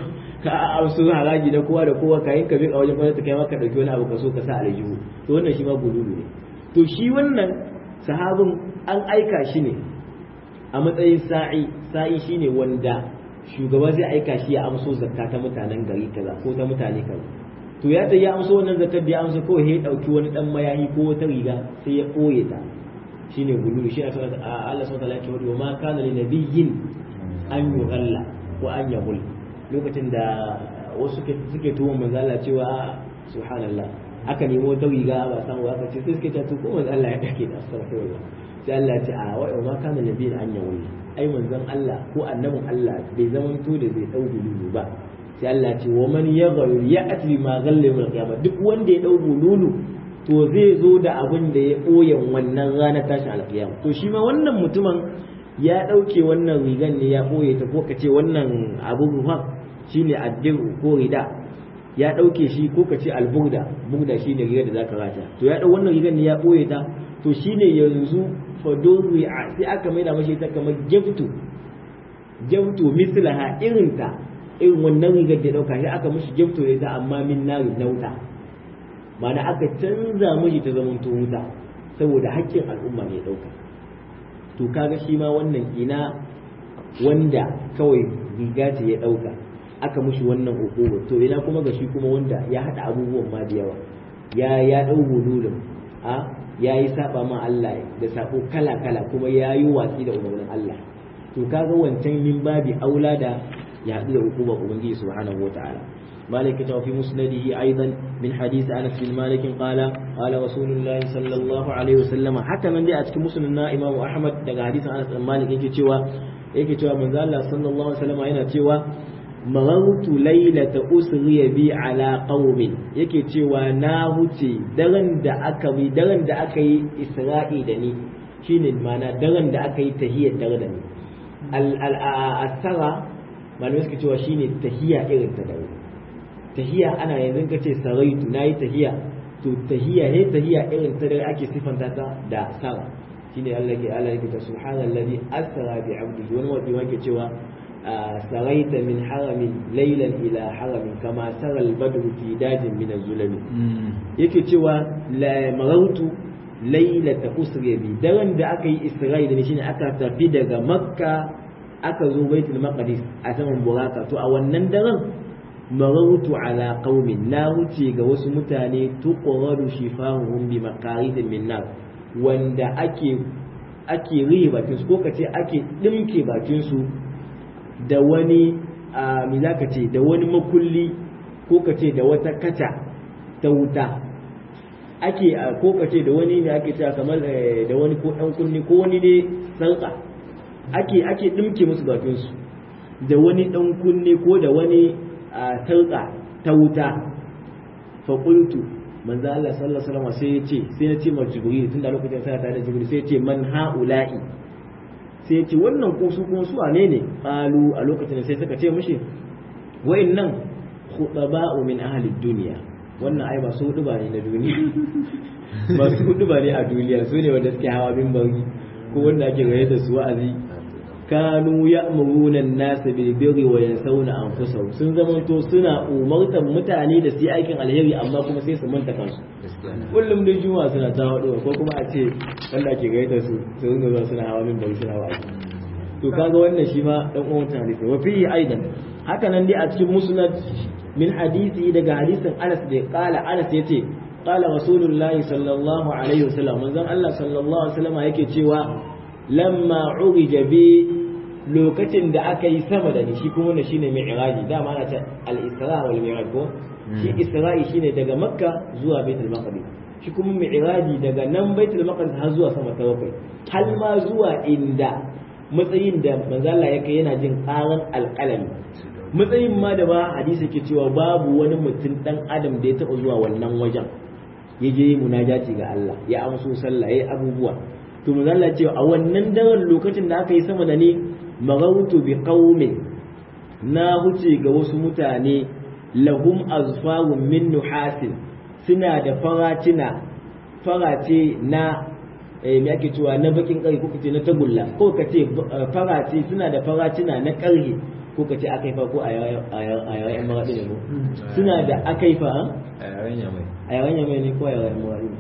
amso haraji da kowa da kowa kayan ka bin a wajen gwamnati kai ma ka dauki wani abu ka so ka sa aljihu to wannan shi ma gululu ne to shi wannan sahabin an aika shi ne a matsayin sa'i shine wanda shugaba zai aika shi ya amso zakka ta mutanen gari kaza ko ta mutane kaza to ya ya amso wannan zakkar da ya amso kawai ya dauki wani dan mayahi ko wata riga sai ya koye ta shine gululu shi Allah subhanahu wa ta'ala yake wa ma kana li nabiyyin an yughalla wa an yaghul lokacin da wasu suke tuwo manzo Allah cewa subhanallah aka nemo ta riga ba san wa aka ce sai suke ta ko manzo Allah ya dake da astaghfirullah sai Allah ya ce a wa ma kana li nabiyyin an yaghul ai manzon Allah ko annabin Allah bai zaman to da zai dau gululu ba sai Allah ya ce wa man yaghul ya'ti ma ghalla yawm al-qiyamah duk wanda ya dau gululu to zai zo da abin da ya ɓoye wannan ranar tashin alƙiyama to shi ma wannan mutumin ya ɗauke wannan rigan ne ya ɓoye ta ko kace wannan abu rufa shine addiru ko rida ya ɗauke shi ko kace alburda burda shine rigar da zaka rata to ya ɗau wannan rigan ne ya ɓoye ta to shine yanzu fadurri sai aka maida mashi ta kamar jabtu mislaha irin wannan rigar da ɗauka sai aka mashi jabtu da ita amma min nari nauta mana aka canza miji ta zaman wuta saboda haƙƙin al'umma ne ya ɗauka to kaga shi ma wannan ina wanda kawai riga ce ya ɗauka aka mushi wannan hukuma to ina kuma ga shi kuma wanda ya haɗa abubuwan ma da yawa ya ɗau gululun ya yi saba ma Allah da sako kala kala kuma ya yi watsi da umarnin Allah to kaga wancan min babi aula da ya haɗu da hukumar ubangiji subhanahu wataala مالك في مسنده أيضا من حديث أنس بن مالك قال رسول الله صلى الله عليه وسلم حتى من جاءت مسندنا إمام أحمد دغ حديث أنس بن مالك yake cewa manzo Allah sallallahu alaihi wasallam yana cewa marartu laylata usriya bi ala qaumin yake cewa na huce daren da aka yi Isra'i da ni shine mana daren da aka yi tahiyyar dare da ni al-asara malamai suka cewa shine tahiyya irin ta dare tahiya ana yanzu ka ce saraitu nayi tahiya to tahiya irin ta da ake sifanta ta da sara shine Allah yake ta subhanallazi asra bi 'abdihi wani wadi yake cewa saraita min haramin laylan ila haramin kama sara al-badru fi dajin min az-zulami yake cewa la marautu laylata usri bi daren da aka yi isra'i da shine aka tafi daga makka aka zo baitul maqdis a saman buraka to a wannan daren marautu ala qaumin na wuce ga wasu mutane tuqradu shifahuhum bi maqaridin min nar wanda ake rihe bakin su ko kace ake dimke bakin su da wani me zaka ce da wani makulli ko kace da wata kaca ta wuta ake ko kace da wani ne ake cewa kamar da wani ko dan kunni ko wani ne sarka ake dimke musu bakin su da wani dan kunne ko da wani sarka ta wuta fa qultu manzo Allah sallallahu alaihi wasallam sai yace sai na ce ma Jibril tunda lokacin sai ta da Jibril sai yace man haula'i sai yace wannan ko su kuma su wane ne qalu a lokacin sai suka ce mishi wa'annan khutaba'u min ahli dunya wannan ai ba su hudu ba ne na duniya ba su hudu ba ne a duniya su ne wanda suke hawa bin bari ko wanda ake gare da su wa'azi kanu ya'muruna an-nas bil birri wa yansawna anfusahum sun zamanto suna umartar mutane da su yi aikin alheri amma kuma sai su manta kansu kullum da juma'a suna ta wado ko kuma a ce wanda ake gare da su su ringa zuwa suna hawa bin bari suna wa'azi to kaga wannan shi ma dan uwan mutane ne wa fihi aidan haka nan dai a cikin musnad min hadisi daga hadisin Anas da kala Anas yace qala rasulullahi sallallahu alaihi wasallam manzon Allah sallallahu alaihi wasallam yake cewa lamma urija bi lokacin da aka yi sama da ni shi kuma wannan shine mi'raji dama ana ta al-isra wal mi'raj ko shi isra'i shine daga makka zuwa baitul maqdis shi kuma mi'raji daga nan baitul maqdis har zuwa sama ta bakwai har ma zuwa inda matsayin da manzo Allah yake yana jin karan alqalami matsayin ma da ba hadisi ke cewa babu wani mutum dan adam da ya taba zuwa wannan wajen ya je munajati ga Allah ya amso sallah yayi abubuwa to manzo Allah ce a wannan daren lokacin da aka yi sama da ni maghautu bi qaumin na huce ga wasu mutane lahum azfarun min nuhasin suna da farace na me ake cewa na bakin ƙarfi ko kace na tagulla ko kace farace suna da faracina na ƙarfi ko kace akaifa ko a yayin maraɗi ne suna da akaifa a yayin yamai ne ko a yayin maraɗi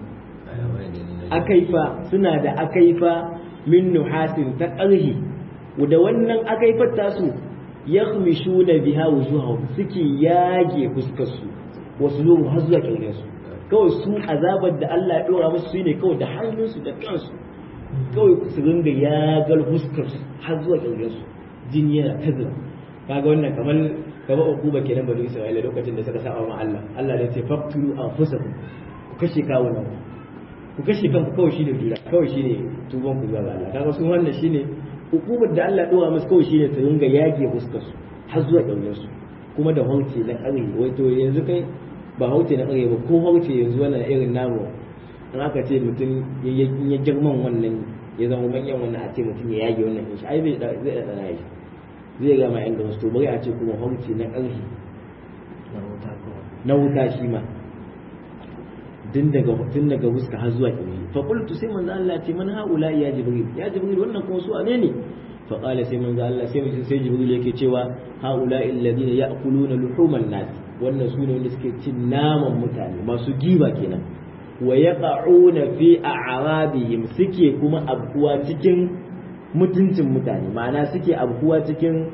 akaifa suna da akaifa min nuhasin ta ƙarfi da wannan akaifar tasu yakhmishuna biha wujuhahum suke yage fuskar su wasu nuru har zuwa kirgin su kawai su azabar da Allah ya dora musu shine kawai da hannunsu da kansu kawai su ringa yagar fuskar su har zuwa kirgin su jini yana tazira kaga wannan kamar ukuba kenan bani Isra'ila lokacin da suka saba ma Allah Allah ya ce faqtulu anfusakum ku kashe kawunan ku kashe kanku kawai shine jira kawai shine tuban ku zuwa Allah kaga su wannan shine hukumar da Allah dora musu kawai shine su ringa yage fuskar su har zuwa kirgin su kuma da hauce na ƙarfi wato yanzu kai ba hauce na ƙarfi ba ko hauce yanzu wannan irin namu in aka ce mutum ya girman wannan ya zama manyan wannan a ce mutum ya yage wannan shi ai zai da tsana shi zai ga ma inda wasu to bari a ce kuma hauce na ƙarfi na wuta shi ma tun daga fuska har zuwa kirji fa qultu sai manzo Allah ya ce man haula ya jibril wannan kuma su ne fa qala sai manzo Allah sai jibril yake cewa haula alladhina ya'kuluna luhuman nas wannan su ne wanda suke cin naman mutane masu giba kenan wa yaqa'una fi a'radihim suke kuma abkuwa cikin mutuncin mutane ma'ana suke abkuwa cikin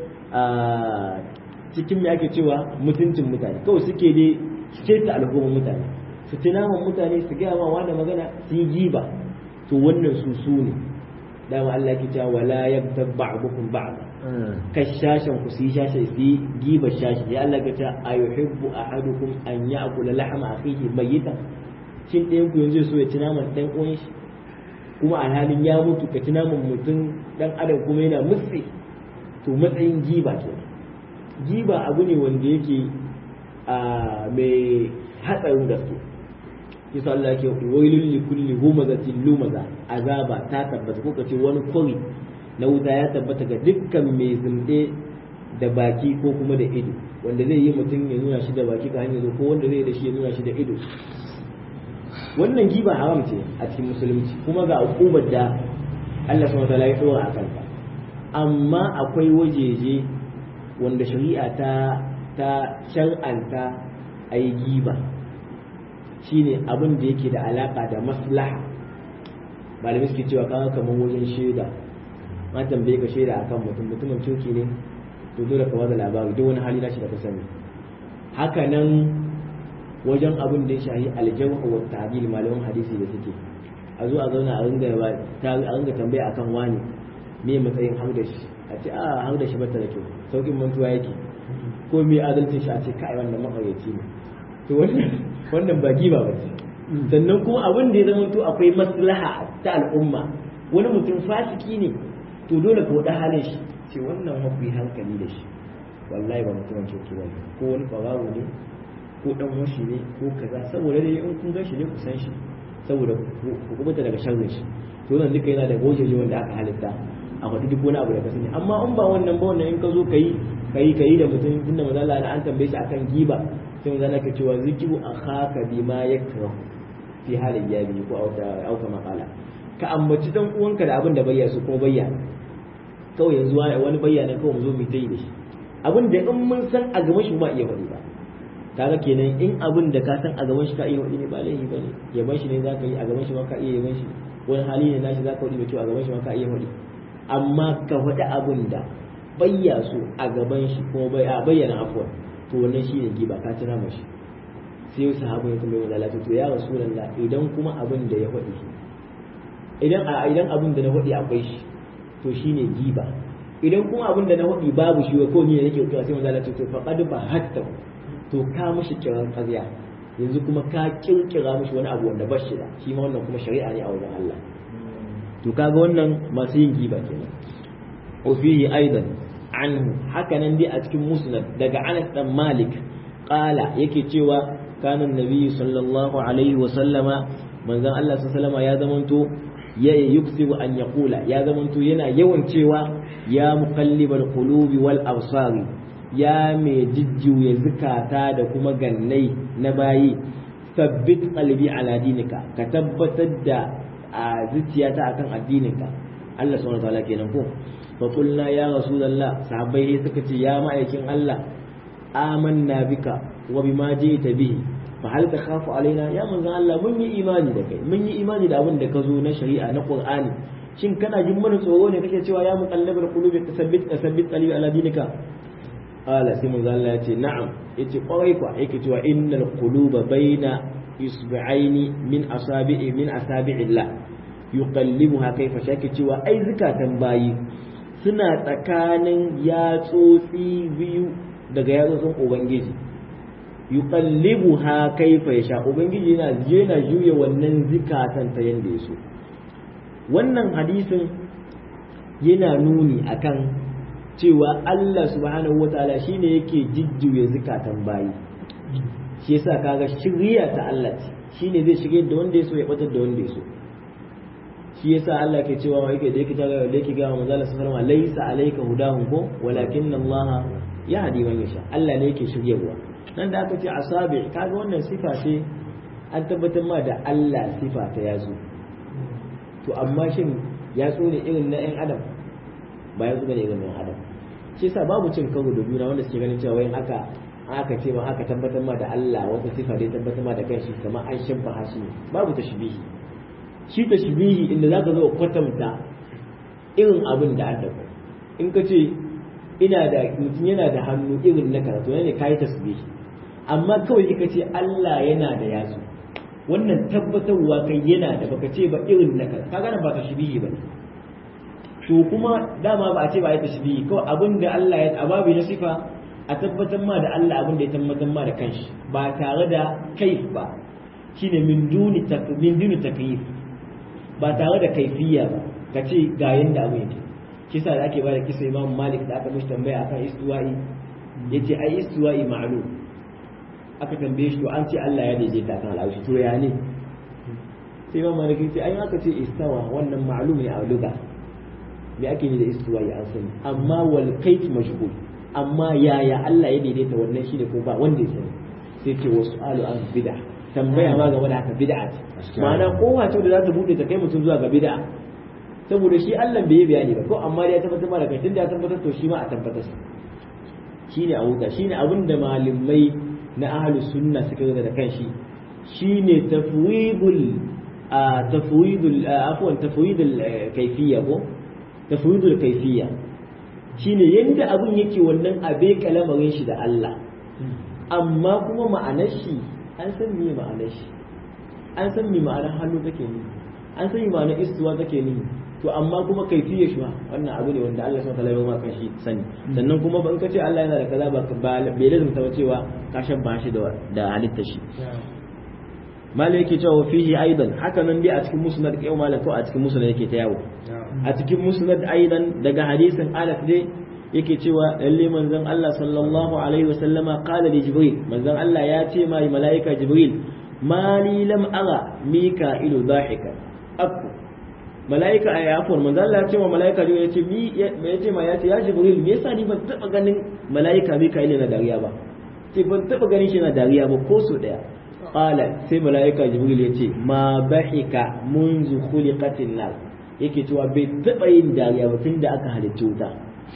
me ake cewa mutuncin mutane kawai suke dai cike ta al'ummar mutane su ci naman mutane su gaya ma wani magana su yi giba to wannan su ne dama Allah ke cewa wala yabtab ba'dukum ba'd kashashan ku su yi shashe su yi giba shashi ya Allah ke cewa ayuhibbu ahadukum an ya'kula lahma akhihi mayyitan shin ɗayan ku yanzu so ya ci naman ɗan uwan shi kuma a halin ya mutu ka ci naman mutum dan adam kuma yana mutsi to matsayin giba kenan giba abu ne wanda yake mai hatsarin gaske yasa Allah yake wailul li kulli humazatin lumaza azaba ta tabbata ko kace wani kori na wuta ya tabbata ga dukkan mai zinde da baki ko kuma da ido wanda zai yi mutum ya nuna shi da baki ka hanyar ko wanda zai da shi ya nuna shi da ido wannan giba haram ce a cikin musulunci kuma ga hukumar da Allah subhanahu wataala ya dora a kanta amma akwai wajeje wanda shari'a ta shar'anta ayi giba shine abin da yake da alaka da maslaha malamai suke cewa kaga kamar wajen shaida ma tambaye ka shaida akan mutumin coki ne to dole ka bada labari duk wani hali nashi da ka sani haka nan wajen abin da ya shahi aljawh wa ta'dil malaman hadisi da suke a zo a zauna a ringa tambaya akan wani me matsayin haudashi a ce a haudashi bata da kyau saukin mantuwa yake ko me adalcin shi a ce kai wannan makaryaci ne to wannan ba giba ba ce sannan kuma abin da ya zama to akwai maslaha ta al'umma wani mutum fasiki ne to dole ka wada halin shi ce wannan mafi hankali da shi wallahi ba mutumin kirki ba ko wani barawo ne ko dan washi ne ko kaza saboda dai in kun gan shi ne ku san shi saboda ku kubuta daga sharrin shi to nan duka yana da gojeje wanda aka halitta a wata duk wani abu da ka sani amma in ba wannan ba wannan in ka zo kai da mutum tunda manzo Allah an tambaye shi akan giba sai manzo Allah ka cewa zikiru akhaka bima yakrahu fi halin yabi ko auka makala ka ambaci dan uwanka da abin da bayya su ko bayya kawai yanzu wani bayyana kawai mu zo mu tayi da shi abin da in mun san a gaban shi ba iya faɗi ba kaga kenan in abin da ka san a gaban shi ka iya faɗi ne ba laifi bane yaban shi ne zaka yi a gaban shi ma ka iya yaban shi wani hali ne nashi zaka faɗi da kyau a gaban shi ma ka iya faɗi amma ka faɗi abin da bayya su a gaban shi kuma bayyana afwan to wannan shine giba ka tana mashi sai sahabu ya tambaye manzo Allah to ya rasulullah idan kuma abin da ya faɗi idan abin da na faɗi akwai shi to shine giba idan kuma abin da na faɗi babu shi ko ni ne nake to sai manzo Allah to faqad ba hatta to ka mishi kiran ƙarya yanzu kuma ka kirkira mishi wani abu wanda ba shi da shi ma wannan kuma shari'a ne a wajen Allah to kaga wannan masu yin giba kenan وفيه أيضا عنه حكنا دي أتكم مسند دقى عنك مالك قال يكي تيوى كان النبي صلى الله عليه وسلم من ذا الله صلى الله عليه وسلم يا ذمنتو يكسب أن يقول يا ذمنتو ينا يوم تيوى يا مقلب القلوب والأبصار يا مججو يزكى تادكما غني نباي ثبت قلبي على دينك كتبت زتياتا أكن دينك الله سبحانه وتعالى كينكو فقلنا يا رسول الله صحابي سكتي يا مأيكين الله آمنا بك وبما جئت به فهل تخاف علينا يا من الله من إيماني دك من إيماني da abin da ka zo na shari'a na Qur'ani shin kana jin mana tsoro ne kake cewa ya muqallibal qulubi tasabbit qalbi ala dinika ala sai manzo Allah yace na'am yace kwarai kwa yake cewa innal quluba baina isba'aini min asabi'illah yuqallibuha kayfa shaki cewa ai zakatan bayi suna tsakanin yatsotsi biyu daga yatsotsin ubangiji yuqallibuha kayfa yasha ubangiji yana juya wannan zikatan ta yanda yaso wannan hadisin yana nuni akan cewa Allah subhanahu wataala shine yake jijjuya zikatan bayi shi yasa kaga shiriya ta Allah shine zai shige da wanda yaso ya batar da wanda yaso shi yasa Allah ke cewa yake da yake taga da yake ga manzo Allah sallallahu alaihi wasallam laysa alayka hudahum ko walakin Allah yahdi man yasha Allah ne yake shiryewa nan da aka ce asabi kaga wannan sifa ce an tabbatar ma da Allah sifa ta yazo to amma shin yatsu ne irin na ɗan adam ba yatsu bane irin na ɗan adam shi yasa babu cin karo da juna wanda suke ganin cewa wai aka ce ma aka tabbatar ma da Allah wata sifa dai tabbatar ma da kanshi kamar an shabba shi babu tashbihi shi tashbihi inda zaka zo kwatanta irin abin da aka yi in ka ce ina da mutum yana da hannu irin na karatu ne kai tasbihi amma kawai kika ce Allah yana da yatsu wannan tabbatarwa kai yana da baka ce ba irin na karatu kaga nan ba tashbihi bane to kuma dama ba a ce ba ai tashbihi kawai abin da Allah ya ababi na sifa a tabbatar ma da Allah abin da ya tabbatar ma da kanshi ba tare da kaif ba shine min duni takyif ba tare da kaifiya ba ka ce ga yanda abu yake kisa da ake bada kisa Imam Malik da aka mishi tambaya akan istiwa'i yace ai istiwa'i ma'lum aka tambaye shi to an ce Allah ya daidaita kan al'arshi to ya ne sai Imam Malik yace ai aka ce istawa wannan ma'lum ne a lugha me ake ni da istiwa'i an sani amma wal kayf majhul amma yaya Allah ya daidaita wannan shi da ko ba wanda ya sani sai ce wasu alu an bid'a tambaya ma game da haka bid'a ce ma'ana kowa ce da za ta bude ta kai mutum zuwa ga bid'a saboda shi Allah bai yi bayani ba ko amma ya tabbatar ma da kai tunda ya tabbatar to shi ma a tabbatar shine a huta shine abin da malamai na ahlus sunna suka zo da kanshi shine tafwidul kayfiyya ko tafwidul kayfiyya shine yanda abun yake wannan abe kalamarin shi da Allah amma kuma ma'anar shi an san me ma'anar shi an san me ma'anar hannu take ni an san me ma'anar istiwa take ni to amma kuma kaifiyar shi wannan abu ne wanda Allah subhanahu wa ta'ala ya maka shi sani sannan kuma ban kace Allah yana da kaza ba bai lazumta ba cewa ka shabba shi da halittar shi malai yake cewa fihi aidan haka nan dai a cikin musnad yau malai ko a cikin musnad yake ta yawo a cikin musnad aidan daga hadisin Anas dai yake cewa lalle manzon Allah sallallahu alaihi wasallama qala li jibril manzon Allah ya ce mai malaika jibril mali lam ara mika'ilu dhahika akku malaika ay afwan manzon Allah ya ce wa malaika jibril ya ce ya jibril me yasa ni ban taba ganin malaika mika'il na dariya ba ce ban taba ganin shi na dariya ba ko so daya qala sai malaika jibril ya ce ma bahika munzu khuliqatin nar yake cewa bai taba yin dariya ba tunda aka halitta wuta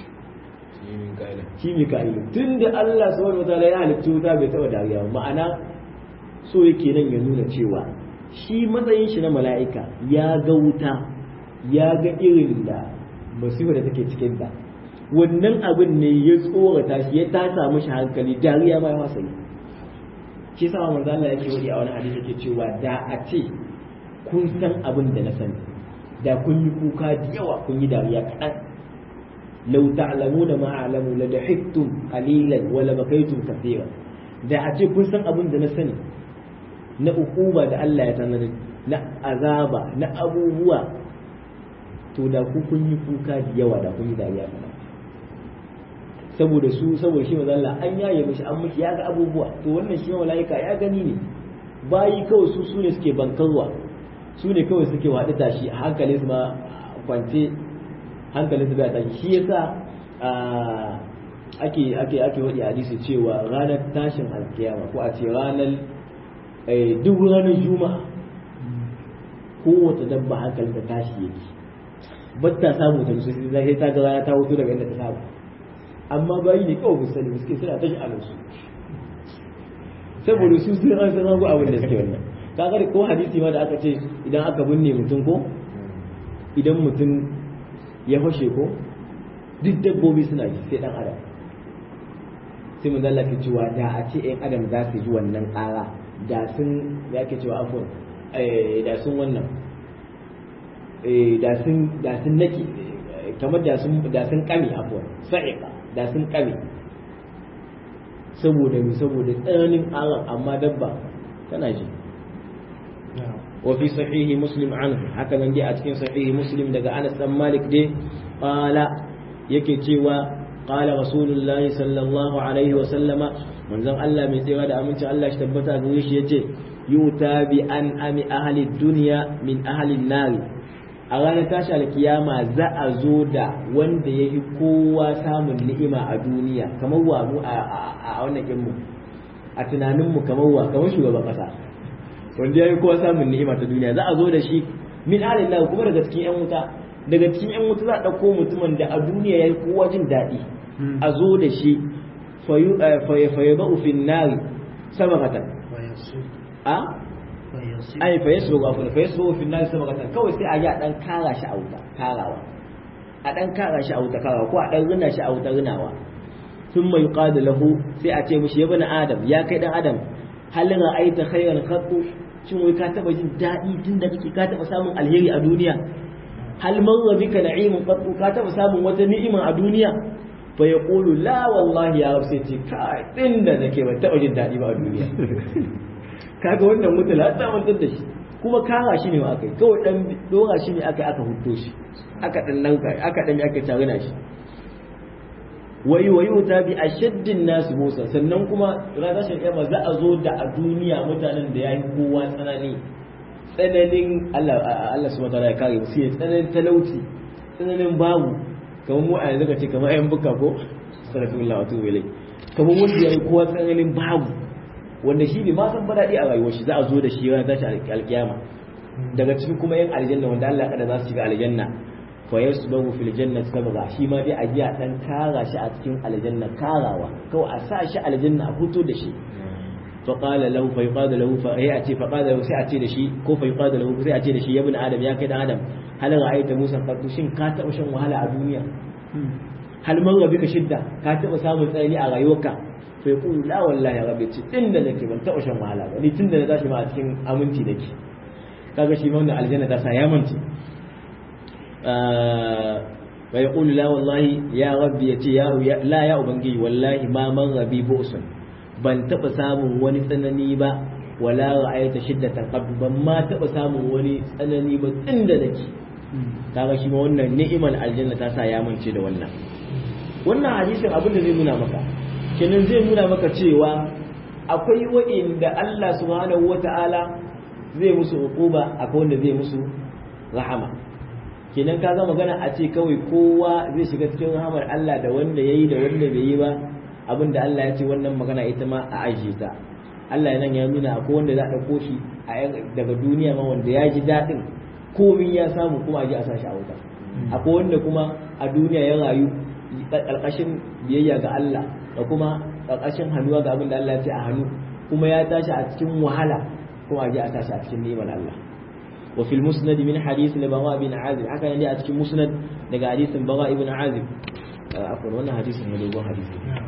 shi mika'ilu tunda Allah subhanahu wataala ya halitta wuta bai taba dariya ba ma'ana so yake nan ya nuna cewa shi matsayin shi na mala'ika ya ga wuta ya ga irin da musibar da take cikin ta wannan abin ne ya tsorata shi ya tasa mishi hankali dariya ma ya wasa yi shi sa manzo Allah yake wadi a wani hadisi yake cewa da a ce kun san abin da na sani da kun yi kuka da yawa kun yi dariya kaɗan law ta'lamuna ma a'lamu la dahiktum qalilan wa la bakaytum kathira da a ce kun san abin da na sani na ukuba da Allah ya tanar na azaba na abubuwa to da ku kun yi kuka da yawa da kun yi dariya kaɗan saboda shi manzo Allah an yaye mishi an miki ya ga abubuwa to wannan shi malaika ya gani ne bayi kawai su ne suke bankarwa su ne kawai suke wadi tashi hankalin su ma kwance hankalin su bai tashi shi yasa ake wadi hadisi cewa ranar tashin alkiyama ko a ce ranar duk ranar juma'a kowace dabba hankalin ta tashi yake batta samu ta musu sai ta ga rana ta wuto daga inda ta saba amma bayi ne kawai musali suke suna tashi a su saboda su sun an san abin da suke wannan kaga ko hadisi ma da aka ce idan aka binne mutum ko idan mutum ya fashe ko duk dabbobi suna ji sai dan adam sai mun zalla ke cewa da a ce ɗan adam za su ji wannan ƙara da sun ya ke cewa afon da sun wannan da sun naki kamar da sun kame afon sa'iqa da sun kame saboda tsananin alam amma dabba tana ji wa fi sahihi muslim anhu haka nan dai a cikin sahihi muslim daga Anas dan Malik dai qala yake cewa qala rasulullah sallallahu alaihi wa sallama manzon Allah mai tsayawa da aminci Allah shi tabbata gare shi yace yuta bi an ami ahli dunya min ahli an-nar a ranar tashi alkiyama za a zo da wanda ya yi kowa samun ni'ima a duniya kamar wa mu a wannan kinmu a tunaninmu kamar shugaban kasa wanda ya yi kowa samun ni'ima ta duniya za a zo da shi min alillah kuma daga cikin yan wuta za a ɗauko mutumin da a duniya ya yi kowa jin daɗi a zo da shi fayyaba'u fin nari sabakatan ai fa yasu ga fa yasu fi nan sama katan kawai sai a yi a dan kara shi a wuta karawa a dan kara shi a wuta karawa ko a dan rina shi a wuta rinawa thumma yuqadu lahu sai a ce mishi ya bani adam ya kai dan adam hal ra'aita khayran qattu shin wai ka taba jin dadi tunda kake ka taba samun alheri a duniya hal marra bika na'imun qattu ka taba samun wata ni'ima a duniya fa yaqulu la wallahi ya rabbi sai ce kai tunda nake ba taba jin dadi ba a duniya kaga wannan mutum har mantar da shi kuma kara shi ne akai kawai dan dora shi ne aka hutto shi aka dan nauka aka dan aka tarina shi wayu ta bi ashaddin nas musa sannan kuma ranar kiyama za a zo da a duniya mutanen da yayi kowa tsananin Allah subhanahu wataala ya kare mu sai tsananin talauci tsananin babu kamar mu a yanzu kace kamar ayan buka ko sallallahu alaihi wa sallam kamar wanda yayi kowa tsananin babu wanda shi bai ma san ba daɗi a rayuwar shi za a zo da shi ranar tashi alkiyama daga cikin kuma yan aljanna wanda Allah kada za su shiga aljanna fa yasbahu fil jannati sabga shi ma dai a ji a dan kara shi a cikin aljanna karawa kawai a sa shi aljanna a fito da shi fa qala lahu fa yuqadu lahu fa ya ce fa qala lahu sai a ce da shi ko fa yuqadu lahu sai a ce da shi ya ibn adam ya kai dan adam hal ra'aita musa qattu shin ka taba shan wahala a duniya hal man rabbika shidda ka taba samun tsayini a rayuwarka fa yaqulu la wallahi rabbi ce tunda nake ban taba shan wahala ba ni tunda na tashi ma a cikin aminci nake kaga shi ma wannan aljanna ta sa ya mance wa yaqulu la wallahi ya rabbi yace ya la ya ubangi wallahi ma man rabi bu'sun ban taba samun wani tsanani ba wala ra'ayta shiddatan qad ban ma taba samun wani tsanani ba tunda nake kaga shi ma wannan ni'imar aljanna ta sa ya mance da wannan hadisin abin da zai nuna maka kenan zai nuna maka cewa akwai wa'inda Allah subhanahu wata'ala zai musu uquba akwai wanda zai musu rahama kenan ka ga magana a ce kawai kowa zai shiga cikin rahamar Allah da wanda yayi da wanda bai yi ba abinda Allah ya ce wannan magana ita ma a ajiye ta Allah nan ya nuna akwai wanda za a dauko shi daga duniya ma wanda ya ji dadin komai ya samu kuma a ji a sashi a wuta akwai wanda kuma a duniya ya rayu karkashin biyayya ga Allah da kuma karkashin hannuwa ga abinda Allah ya ce a hannu kuma ya tashi a cikin wahala kuma a ji a tashi a cikin neman Allah وفي المسند من حديث البراء بن عازب حكى عندي أتكي مسند لقى حديث البراء بن عازب عفوا وانا حديث مدوبون حديث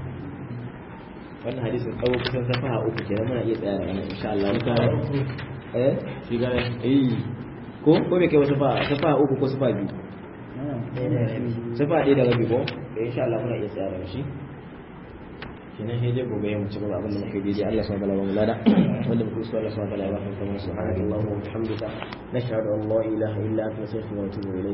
وانا حديث أول كسان سفاها أوكو كده ما يسأل إن شاء الله إيه في قال إيه كو بيكي سفاها أوكو كو سفاها بي سفاها دي دا غبي كو إن شاء الله ما يسأل ماشي kenan sai dai gobe mu ci gaba abin da muke daidai Allah subhanahu wa ta'ala ba mu lada wanda muke so Allah subhanahu wa ta'ala ya ba mu subhanallahi wa bihamdika nashhadu an la ilaha illa anta nastaghfiruka wa natubu ilayk